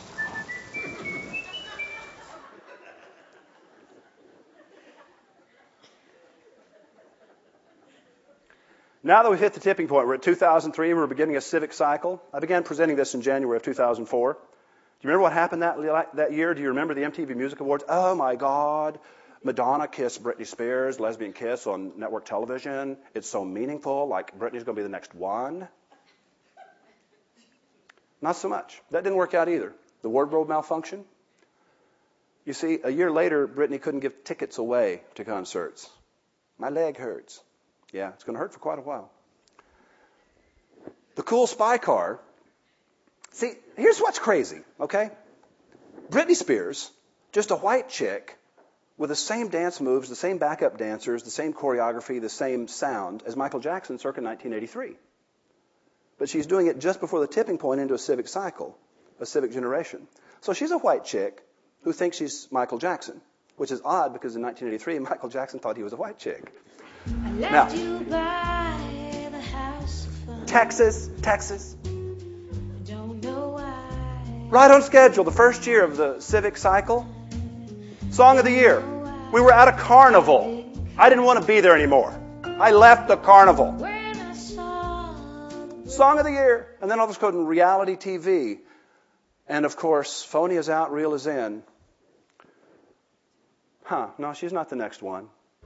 Now that we've hit the tipping point, we're at two thousand three, we're beginning a civic cycle. I began presenting this in January of two thousand four. Do you remember what happened that, that year? Do you remember the M T V Music Awards? Oh, my God. Madonna kissed Britney Spears, lesbian kiss on network television. It's so meaningful, like Britney's going to be the next one. Not so much. That didn't work out either. The wardrobe malfunction. You see, a year later, Britney couldn't give tickets away to concerts. My leg hurts. Yeah, it's going to hurt for quite a while. The cool spy car. See, here's what's crazy, okay? Britney Spears, just a white chick with the same dance moves, the same backup dancers, the same choreography, the same sound as Michael Jackson circa nineteen eighty-three. But she's doing it just before the tipping point into a civic cycle, a civic generation. So she's a white chick who thinks she's Michael Jackson, which is odd because in nineteen eighty-three, Michael Jackson thought he was a white chick. Now, Texas, Texas. Right on schedule, the first year of the civic cycle. Song of the year. We were at a carnival. I didn't want to be there anymore. I left the carnival. Song of the year. And then all of a sudden, reality T V. And of course, phony is out, real is in. Huh, no, she's not the next one.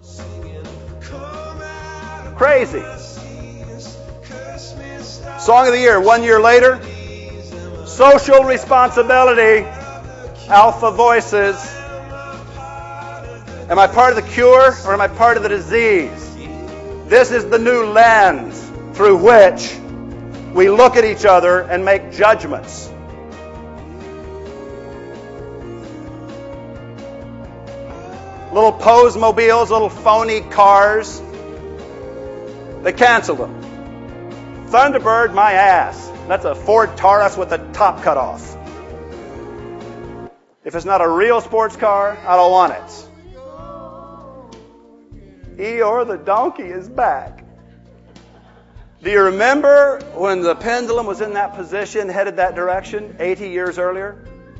Crazy. Song of the year, one year later. Social responsibility. Alpha Voices. Am I part of the cure or am I part of the disease? This is the new lens through which we look at each other and make judgments. Little pose mobiles, little phony cars. They canceled them. Thunderbird, my ass. That's a Ford Taurus with the top cut off. If it's not a real sports car, I don't want it. Eeyore the donkey is back. Do you remember when the pendulum was in that position, headed that direction, eighty years earlier?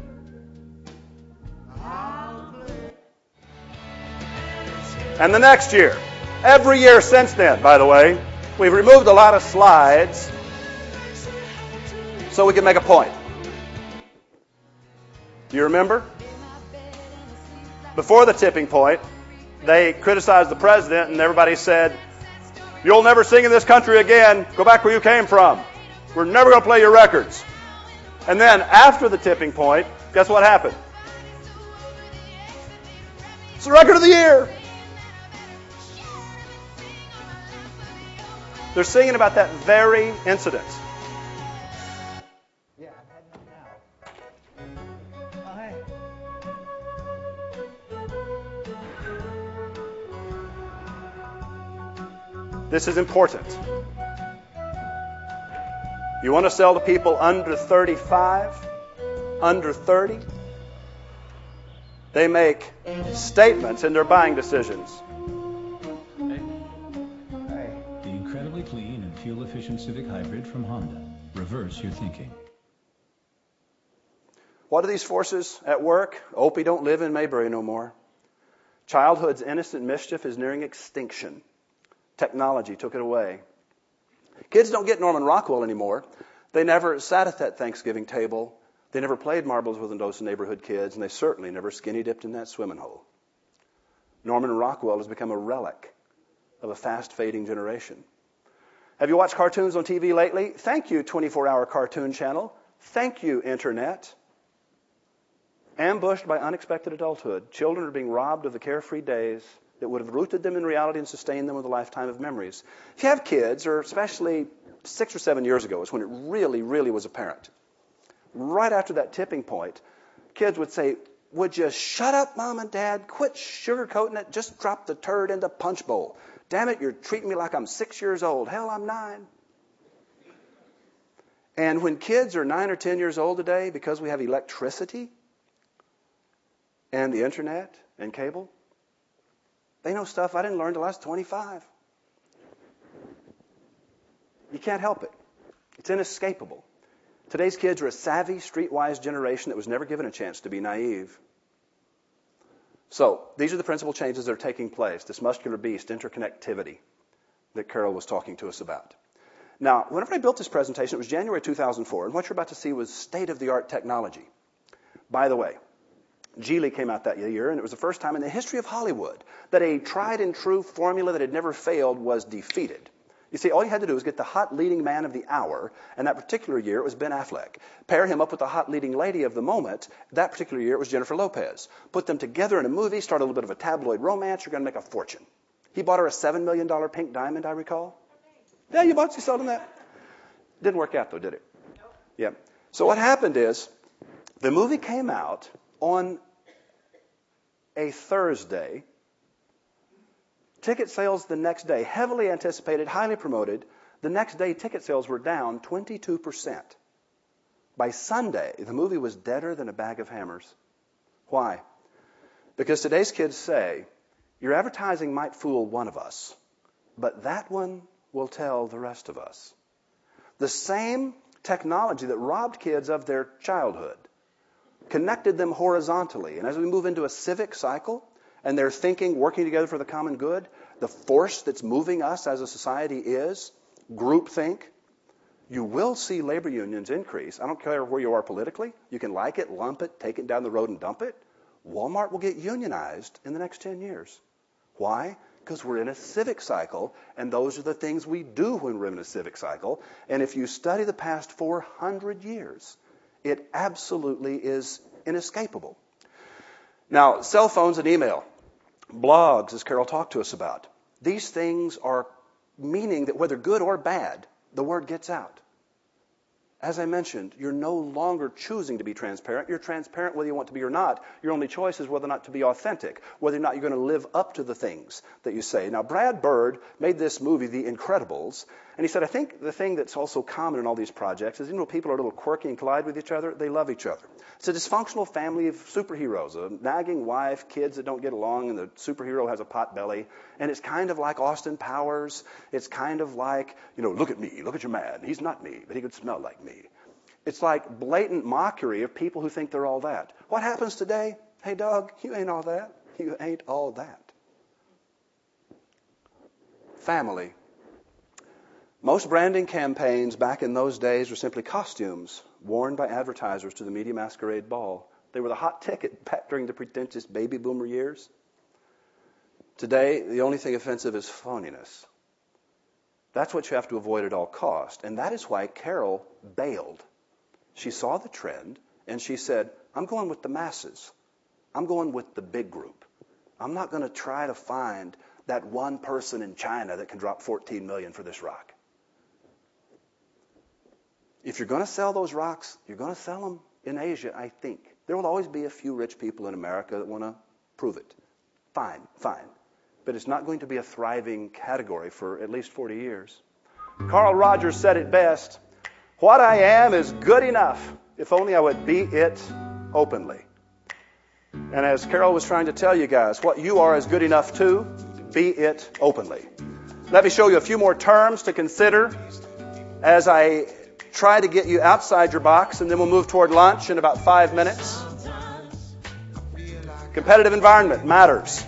And the next year. Every year since then, by the way, we've removed a lot of slides so we can make a point. Do you remember? Before the tipping point, they criticized the president and everybody said, "You'll never sing in this country again. Go back where you came from. We're never going to play your records." And then after the tipping point, guess what happened? It's the record of the year. They're singing about that very incident. Yeah, this is important. You want to sell to people under thirty-five, under thirty? They make statements in their buying decisions. The incredibly clean and fuel-efficient Civic Hybrid from Honda. Reverse your thinking. What are these forces at work? Opie don't live in Maybury no more. Childhood's innocent mischief is nearing extinction. Technology took it away. Kids don't get Norman Rockwell anymore. They never sat at that Thanksgiving table. They never played marbles with those neighborhood kids, and they certainly never skinny dipped in that swimming hole. Norman Rockwell has become a relic of a fast-fading generation. Have you watched cartoons on T V lately? Thank you, twenty-four hour Cartoon Channel. Thank you, Internet. Ambushed by unexpected adulthood, children are being robbed of the carefree days that would have rooted them in reality and sustained them with a lifetime of memories. If you have kids, or especially six or seven years ago is when it really, really was apparent. Right after that tipping point, kids would say, would you shut up, Mom and Dad? Quit sugarcoating it. Just drop the turd in the punch bowl. Damn it, you're treating me like I'm six years old. Hell, I'm nine. And when kids are nine or ten years old today, because we have electricity and the internet and cable, they know stuff I didn't learn till I was twenty-five. You can't help it. It's inescapable. Today's kids are a savvy, streetwise generation that was never given a chance to be naive. So, these are the principal changes that are taking place, this muscular beast, interconnectivity, that Carol was talking to us about. Now, whenever I built this presentation, it was January two thousand four, and what you're about to see was state-of-the-art technology. By the way, Geely came out that year, and it was the first time in the history of Hollywood that a tried-and-true formula that had never failed was defeated. You see, all you had to do was get the hot leading man of the hour, and that particular year it was Ben Affleck. Pair him up with the hot leading lady of the moment. That particular year it was Jennifer Lopez. Put them together in a movie, start a little bit of a tabloid romance, you're going to make a fortune. He bought her a seven million dollars pink diamond, I recall. Yeah, you bought, you sold him that. Didn't work out, though, did it? No. Yeah. So what happened is, the movie came out on a Thursday. Ticket sales the next day, heavily anticipated, highly promoted. The next day, ticket sales were down twenty-two percent. By Sunday, the movie was deader than a bag of hammers. Why? Because today's kids say, your advertising might fool one of us, but that one will tell the rest of us. The same technology that robbed kids of their childhood connected them horizontally. And as we move into a civic cycle, and they're thinking, working together for the common good, the force that's moving us as a society is groupthink. You will see labor unions increase. I don't care where you are politically. You can like it, lump it, take it down the road and dump it. Walmart will get unionized in the next ten years. Why? Because we're in a civic cycle, and those are the things we do when we're in a civic cycle. And if you study the past four hundred years, it absolutely is inescapable. Now, cell phones and email, blogs, as Carol talked to us about, these things are meaning that whether good or bad, the word gets out. As I mentioned, you're no longer choosing to be transparent. You're transparent whether you want to be or not. Your only choice is whether or not to be authentic, whether or not you're going to live up to the things that you say. Now, Brad Bird made this movie, The Incredibles, and he said, I think the thing that's also common in all these projects is, you know, people are a little quirky and collide with each other. They love each other. It's a dysfunctional family of superheroes, a nagging wife, kids that don't get along, and the superhero has a pot belly. And it's kind of like Austin Powers. It's kind of like, you know, look at me, look at your man. He's not me, but he could smell like me. It's like blatant mockery of people who think they're all that. What happens today? Hey, dog, you ain't all that. You ain't all that. Family. Most branding campaigns back in those days were simply costumes worn by advertisers to the media masquerade ball. They were the hot ticket back during the pretentious baby boomer years. Today, the only thing offensive is phoniness. That's what you have to avoid at all cost. And that is why Carol bailed. She saw the trend, and she said, I'm going with the masses. I'm going with the big group. I'm not going to try to find that one person in China that can drop fourteen million dollars for this rock. If you're going to sell those rocks, you're going to sell them in Asia, I think. There will always be a few rich people in America that want to prove it. Fine, fine. But it's not going to be a thriving category for at least forty years. Carl Rogers said it best, What I am is good enough, if only I would be it openly. And as Carol was trying to tell you guys, what you are is good enough too. Be it openly. Let me show you a few more terms to consider as I try to get you outside your box, and then we'll move toward lunch in about five minutes. Competitive environment matters.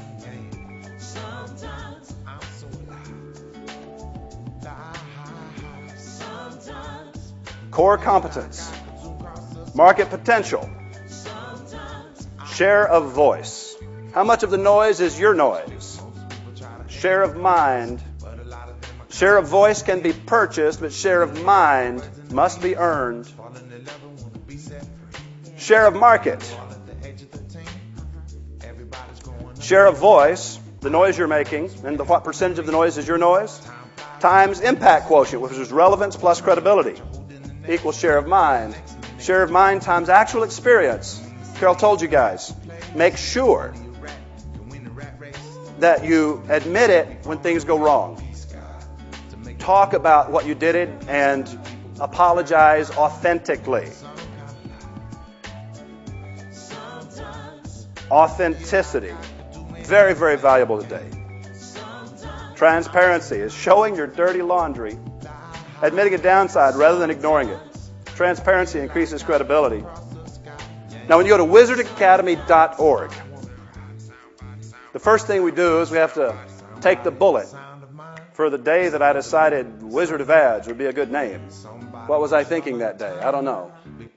Core competence. Market potential. Share of voice. How much of the noise is your noise? Share of mind. Share of voice can be purchased, but share of mind must be earned. Share of market. Share of voice, the noise you're making, and the, what percentage of the noise is your noise, times impact quotient, which is relevance plus credibility, equals share of mind. Share of mind times actual experience. Carol told you guys, make sure that you admit it when things go wrong. Talk about what you did it and apologize authentically. Authenticity. Very, very valuable today. Transparency is showing your dirty laundry, admitting a downside rather than ignoring it. Transparency increases credibility. Now, when you go to wizard academy dot org, the first thing we do is we have to take the bullet for the day that I decided Wizard of Ads would be a good name. What was I thinking that day? I don't know.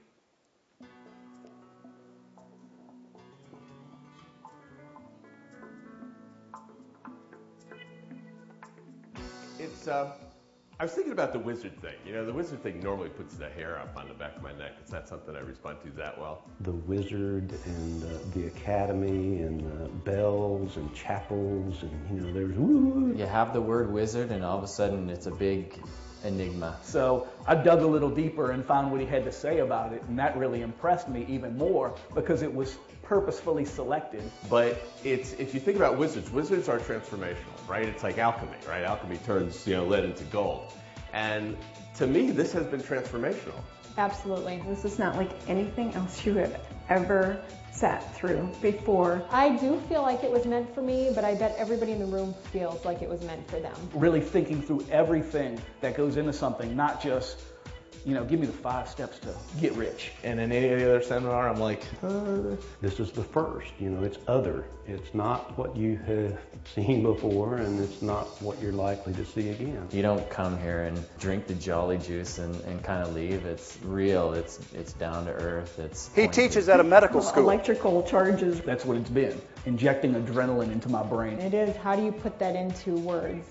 It's, uh, I was thinking about the wizard thing. You know, the wizard thing normally puts the hair up on the back of my neck. It's not something I respond to that well. The wizard and uh, the academy and uh, bells and chapels and, you know, there's woo. You have the word wizard and all of a sudden it's a big enigma. So I dug a little deeper and found what he had to say about it, and that really impressed me even more because it was purposefully selected. But it's, if you think about wizards, wizards are transformational, right? It's like alchemy, right? Alchemy turns, you know, lead into gold. And to me, this has been transformational. Absolutely. This is not like anything else you have ever sat through before. I do feel like it was meant for me, but I bet everybody in the room feels like it was meant for them. Really thinking through everything that goes into something, not just, you know, give me the five steps to get rich. And in any other seminar, I'm like, uh, this is the first, you know, it's other. It's not what you have seen before, and it's not what you're likely to see again. You don't come here and drink the jolly juice and, and kind of leave. It's real, it's it's down to earth. It's He teaches at a medical school. Electrical charges. That's what it's been, injecting adrenaline into my brain. It is, how do you put that into words?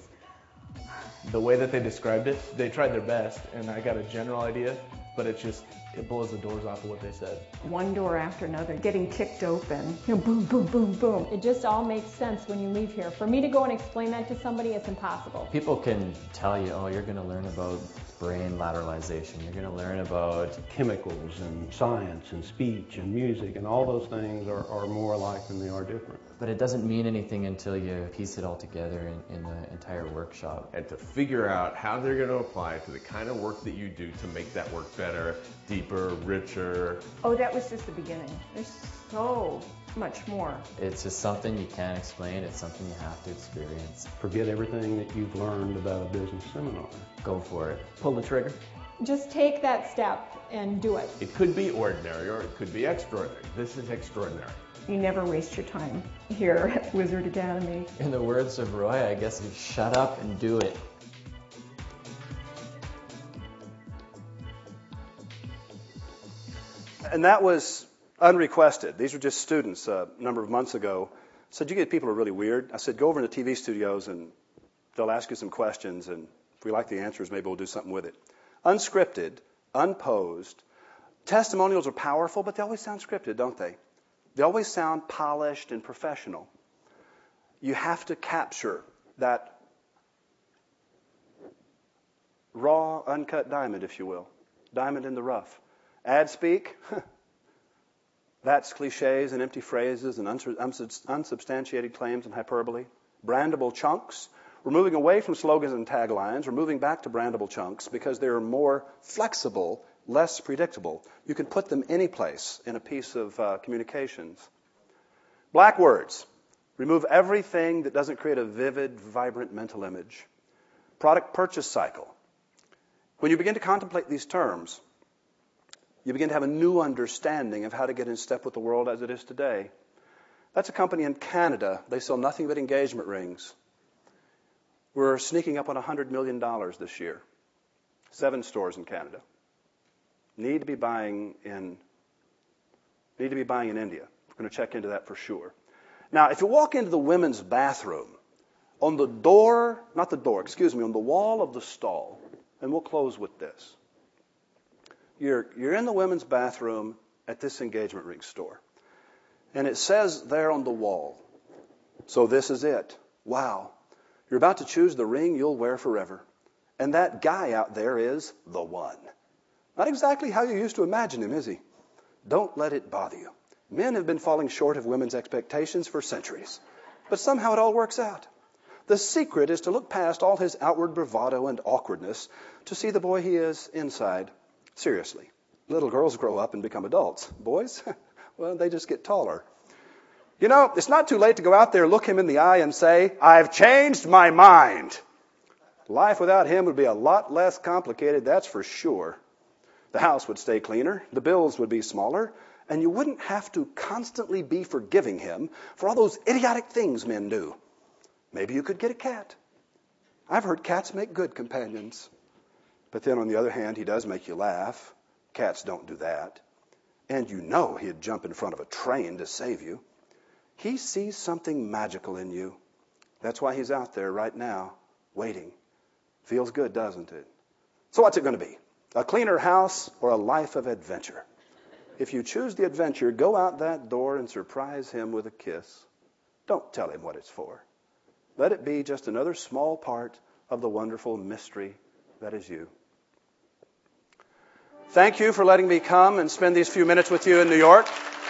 The way that they described it, they tried their best, and I got a general idea, but it just, it blows the doors off of what they said. One door after another, getting kicked open, you know, boom, boom, boom, boom. It just all makes sense when you leave here. For me to go and explain that to somebody, it's impossible. People can tell you, oh, you're going to learn about brain lateralization. You're going to learn about chemicals and science and speech and music, and all those things are, are more alike than they are different. But it doesn't mean anything until you piece it all together in, in the entire workshop. And to figure out how they're going to apply it to the kind of work that you do to make that work better, deeper, richer. Oh, that was just the beginning. There's so much more. It's just something you can't explain. It's something you have to experience. Forget everything that you've learned about a business seminar. Go for it. Pull the trigger. Just take that step and do it. It could be ordinary or it could be extraordinary. This is extraordinary. You never waste your time here at Wizard Academy. In the words of Roy, I guess you shut up and do it. And that was unrequested. These were just students uh, a number of months ago. I said, you get people who are really weird. I said, go over to T V studios and they'll ask you some questions, and if we like the answers, maybe we'll do something with it. Unscripted, unposed. Testimonials are powerful, but they always sound scripted, don't they? They always sound polished and professional. You have to capture that raw, uncut diamond, if you will. Diamond in the rough. Ad speak, that's cliches and empty phrases and unsubstantiated claims and hyperbole. Brandable chunks, We're moving away from slogans and taglines. We're moving back to brandable chunks because they're more flexible, less predictable. You can put them any place in a piece of uh, communications. Black words. Remove everything that doesn't create a vivid, vibrant mental image. Product purchase cycle. When you begin to contemplate these terms, you begin to have a new understanding of how to get in step with the world as it is today. That's a company in Canada. They sell nothing but engagement rings. We're sneaking up on one hundred million dollars this year. Seven stores in Canada. Need to be buying in, need to be buying in India. We're going to check into that for sure. Now, if you walk into the women's bathroom, on the door, not the door, excuse me, on the wall of the stall, and we'll close with this. You're, you're in the women's bathroom at this engagement ring store. And it says there on the wall, so this is it. Wow. You're about to choose the ring you'll wear forever. And that guy out there is the one. Not exactly how you used to imagine him, is he? Don't let it bother you. Men have been falling short of women's expectations for centuries. But somehow it all works out. The secret is to look past all his outward bravado and awkwardness to see the boy he is inside. Seriously. Little girls grow up and become adults. Boys, well, they just get taller. You know, it's not too late to go out there, look him in the eye and say, I've changed my mind. Life without him would be a lot less complicated, that's for sure. The house would stay cleaner, the bills would be smaller, and you wouldn't have to constantly be forgiving him for all those idiotic things men do. Maybe you could get a cat. I've heard cats make good companions. But then on the other hand, he does make you laugh. Cats don't do that. And you know he'd jump in front of a train to save you. He sees something magical in you. That's why he's out there right now, waiting. Feels good, doesn't it? So what's it going to be? A cleaner house or a life of adventure? If you choose the adventure, go out that door and surprise him with a kiss. Don't tell him what it's for. Let it be just another small part of the wonderful mystery that is you. Thank you for letting me come and spend these few minutes with you in New York.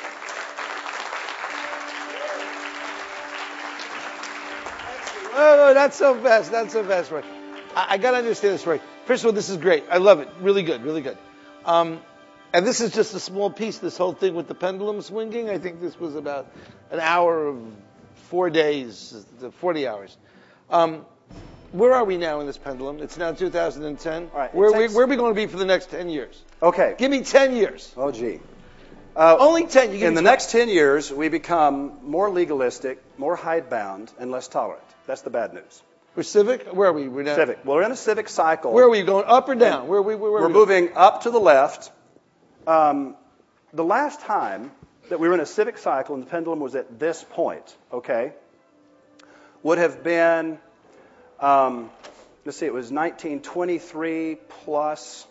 Oh, that's so fast. That's so fast, Roy. I, I got to understand this, Roy. First of all, this is great. I love it. Really good. Really good. Um, and this is just a small piece, this whole thing with the pendulum swinging. I think this was about an hour of four days, forty hours. Um, where are we now in this pendulum? It's now two thousand ten. All right, where, takes... we, where are we going to be for the next ten years? Okay. Give me ten years. Oh, gee. Uh, Only ten. You in the next ten years, we become more legalistic, more hidebound, and less tolerant. That's the bad news. We're civic? Where are we? We're down. Civic. Well, we're in a civic cycle. Where are we going? Up or down? Where are we? Where, where we're are we moving going? Up to the left. Um, the last time that we were in a civic cycle and the pendulum was at this point, okay, would have been, um, let's see, it was nineteen twenty-three plus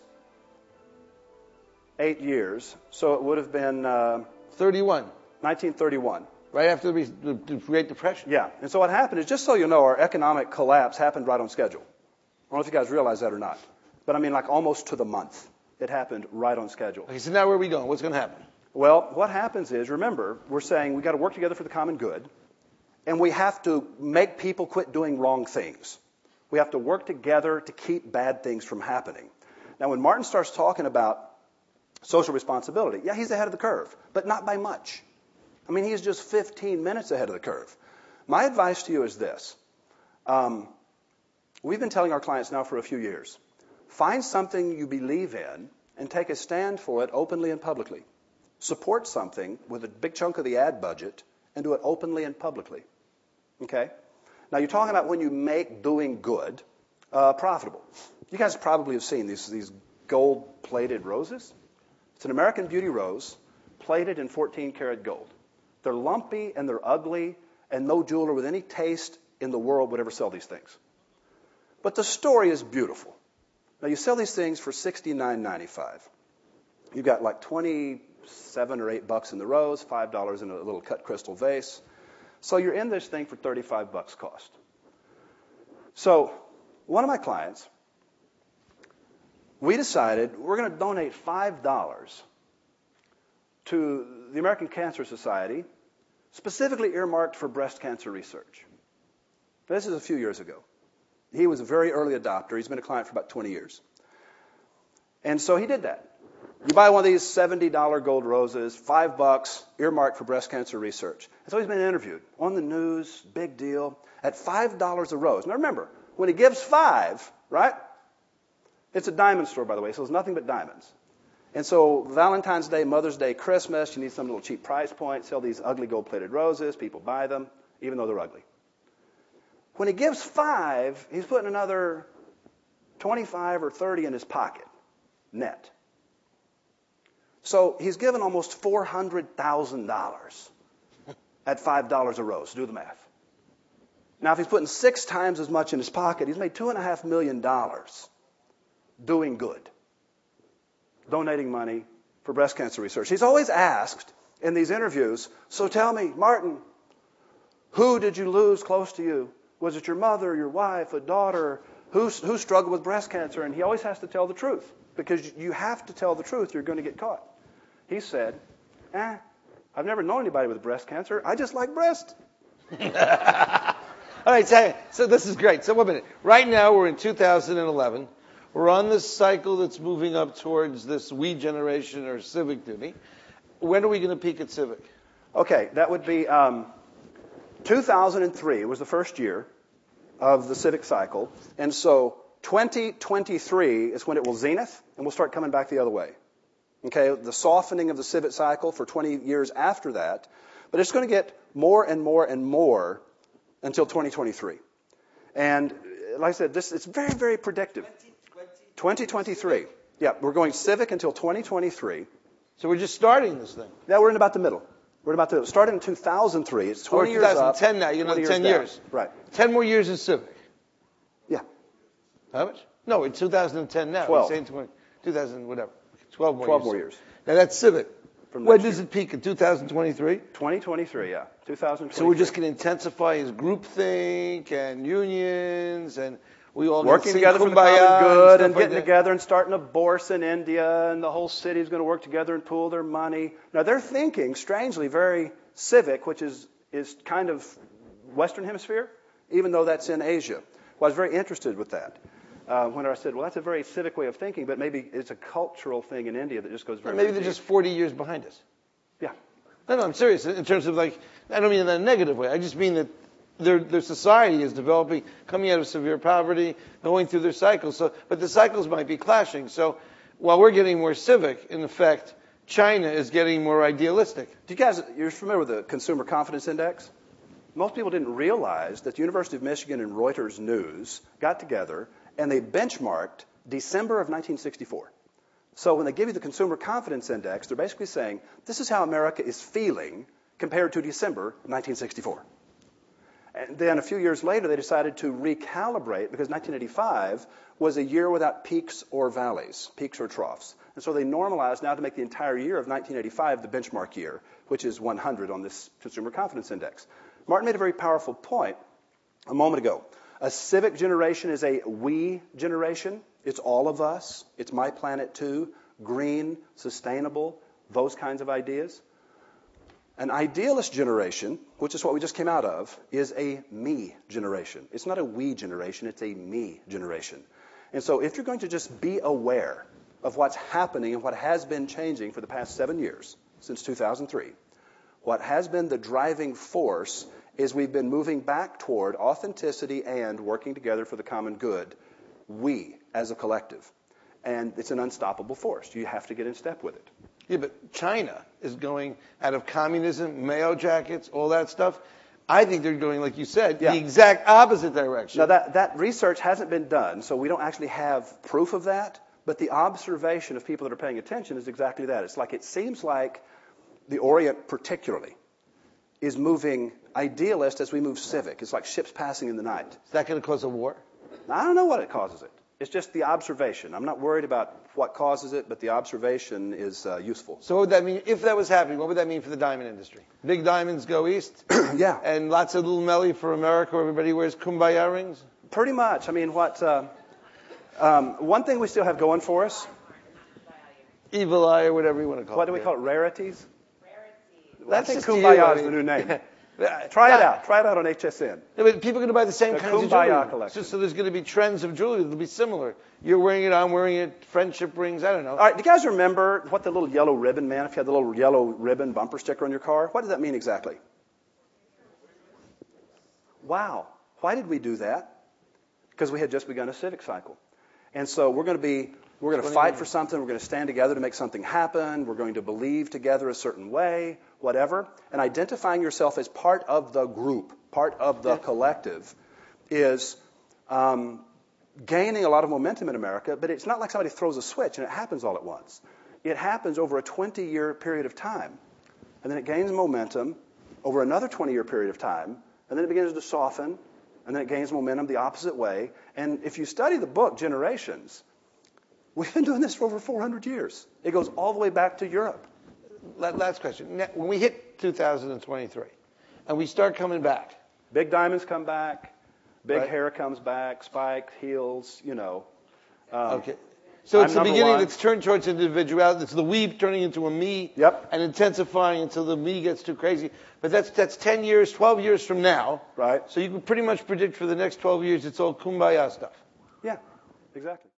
eight years. So it would have been uh, thirty-one. nineteen thirty-one. Right after the, the, the Great Depression. Yeah. And so what happened is, just so you know, our economic collapse happened right on schedule. I don't know if you guys realize that or not. But I mean, like almost to the month. It happened right on schedule. Okay, so now where are we going? What's going to happen? Well, what happens is, remember, we're saying we've got to work together for the common good. And we have to make people quit doing wrong things. We have to work together to keep bad things from happening. Now, when Martin starts talking about social responsibility, yeah, he's ahead of the curve, but not by much. I mean, he's just fifteen minutes ahead of the curve. My advice to you is this. Um, we've been telling our clients now for a few years, find something you believe in and take a stand for it openly and publicly. Support something with a big chunk of the ad budget and do it openly and publicly. Okay? Now, you're talking about when you make doing good uh, profitable. You guys probably have seen these, these gold-plated roses. It's an American Beauty rose plated in fourteen karat gold. They're lumpy and they're ugly, and no jeweler with any taste in the world would ever sell these things. But the story is beautiful. Now, you sell these things for sixty-nine ninety-five. You've got like twenty-seven or eight bucks in the rose, five dollars in a little cut crystal vase. So you're in this thing for thirty-five bucks cost. So one of my clients, we decided we're going to donate five dollars to the American Cancer Society, specifically earmarked for breast cancer research. This is a few years ago. He was a very early adopter. He's been a client for about twenty years. And so he did that. You buy one of these seventy dollar gold roses, five bucks, earmarked for breast cancer research. And so he's been interviewed on the news, big deal, at five dollars a rose. Now remember, when he gives five, right? It's a diamond store, by the way, so it's nothing but diamonds. And so Valentine's Day, Mother's Day, Christmas, you need some little cheap price point, sell these ugly gold-plated roses. People buy them, even though they're ugly. When he gives five, he's putting another twenty-five or thirty in his pocket, net. So he's given almost four hundred thousand dollars at five dollars a rose. Do the math. Now, if he's putting six times as much in his pocket, he's made two point five million dollars doing good, donating money for breast cancer research. He's always asked in these interviews, so tell me, Martin, who did you lose close to you? Was it your mother, your wife, a daughter? Who, who struggled with breast cancer? And he always has to tell the truth, because you have to tell the truth. You're going to get caught. He said, eh, I've never known anybody with breast cancer. I just like breast. All right, so, so this is great. So, one minute. Right now, we're in two thousand eleven. We're on this cycle that's moving up towards this we generation or civic duty. When are we going to peak at civic? Okay, that would be um, two thousand three was the first year of the civic cycle. And so twenty twenty-three is when it will zenith, and we'll start coming back the other way. Okay, the softening of the civic cycle for twenty years after that. But it's going to get more and more and more until twenty twenty-three. And like I said, this it's very, very predictive. twenty twenty-three. Yeah, we're going civic until twenty twenty-three. So we're just starting this thing. Yeah, we're in about the middle. We're about to start in two thousand three. It's twenty years up. two thousand ten now. You know, ten years. Right. Ten more years in civic. Yeah. How much? No, in two thousand ten now. Twelve. Saying two thousand whatever. Twelve more. Twelve years. more years. Now that's civic. From when does it peak? In two thousand twenty-three? twenty twenty-three, yeah. two thousand twenty-three. So we're just going to intensify his groupthink and unions and we all working together for the common good and getting together and starting a bourse in India, and the whole city is going to work together and pool their money. Now they're thinking, strangely, very civic, which is, is kind of Western Hemisphere, even though that's in Asia. Well, I was very interested with that. Uh, when I said, well, that's a very civic way of thinking, but maybe it's a cultural thing in India that just goes very, Maybe very they're deep. just forty years behind us. Yeah. No, no, I'm serious. In terms of like, I don't mean in a negative way. I just mean that their their society is developing, coming out of severe poverty, going through their cycles. So, but the cycles might be clashing. So, while we're getting more civic, in effect, China is getting more idealistic. Do you guys, you're familiar with the Consumer Confidence Index? Most people didn't realize that the University of Michigan and Reuters News got together and they benchmarked December of nineteen sixty-four. So when they give you the Consumer Confidence Index, they're basically saying, this is how America is feeling compared to December nineteen sixty-four. And then a few years later, they decided to recalibrate because nineteen eighty-five was a year without peaks or valleys, peaks or troughs. And so they normalized now to make the entire year of nineteen eighty-five the benchmark year, which is one hundred on this Consumer Confidence Index. Martin made a very powerful point a moment ago. A civic generation is a we generation. It's all of us. It's my planet too. Green, sustainable, those kinds of ideas. An idealist generation, which is what we just came out of, is a me generation. It's not a we generation, it's a me generation. And so if you're going to just be aware of what's happening and what has been changing for the past seven years, since two thousand three, what has been the driving force is we've been moving back toward authenticity and working together for the common good. We, as a collective. And it's an unstoppable force. You have to get in step with it. Yeah, but China is going out of communism, Mayo jackets, all that stuff. I think they're going, like you said, yeah. the exact opposite direction. Now, that, that research hasn't been done, so we don't actually have proof of that. But the observation of people that are paying attention is exactly that. It's like it seems like the Orient particularly is moving idealist as we move civic. It's like ships passing in the night. Is that going to cause a war? I don't know what it causes it. It's just the observation. I'm not worried about what causes it, but the observation is uh, useful. So what would that mean? If that was happening, what would that mean for the diamond industry? Big diamonds go east? Yeah. And lots of little melly for America where everybody wears kumbaya rings? Pretty much. I mean, what uh, um, one thing we still have going for us. Evil eye or whatever you want to call what it. What do we call it? Rarities? That's I think just kumbaya you, I is the mean. new name. Try it Yeah. out. Try it out on H S N. Yeah, but people are going to buy the same The kinds of Kumbaya jewelry. collection. So, so there's going to be trends of jewelry that'll be similar. You're wearing it, I'm wearing it, friendship rings, I don't know. All right, do you guys remember what the little yellow ribbon meant? If you had the little yellow ribbon bumper sticker on your car, what does that mean exactly? Wow. Why did we do that? Because we had just begun a civic cycle. And so we're going to be, we're going to fight for something. We're going to stand together to make something happen. We're going to believe together a certain way, whatever. And identifying yourself as part of the group, part of the collective, is um, gaining a lot of momentum in America. But it's not like somebody throws a switch and it happens all at once. It happens over a twenty-year period of time. And then it gains momentum over another twenty-year period of time. And then it begins to soften. And then it gains momentum the opposite way. And if you study the book, Generations, we've been doing this for over four hundred years. It goes all the way back to Europe. Last question. Now, when we hit two thousand twenty-three and we start coming back. Big diamonds come back. Big Right. hair comes back. Spike, heels, you know. Um, Okay. So it's I'm the number beginning one. that's turned towards individuality. It's the we turning into a me. Yep. And intensifying until the me gets too crazy. But that's that's ten years, twelve years from now. Right. So you can pretty much predict for the next twelve years it's all kumbaya stuff. Yeah, exactly.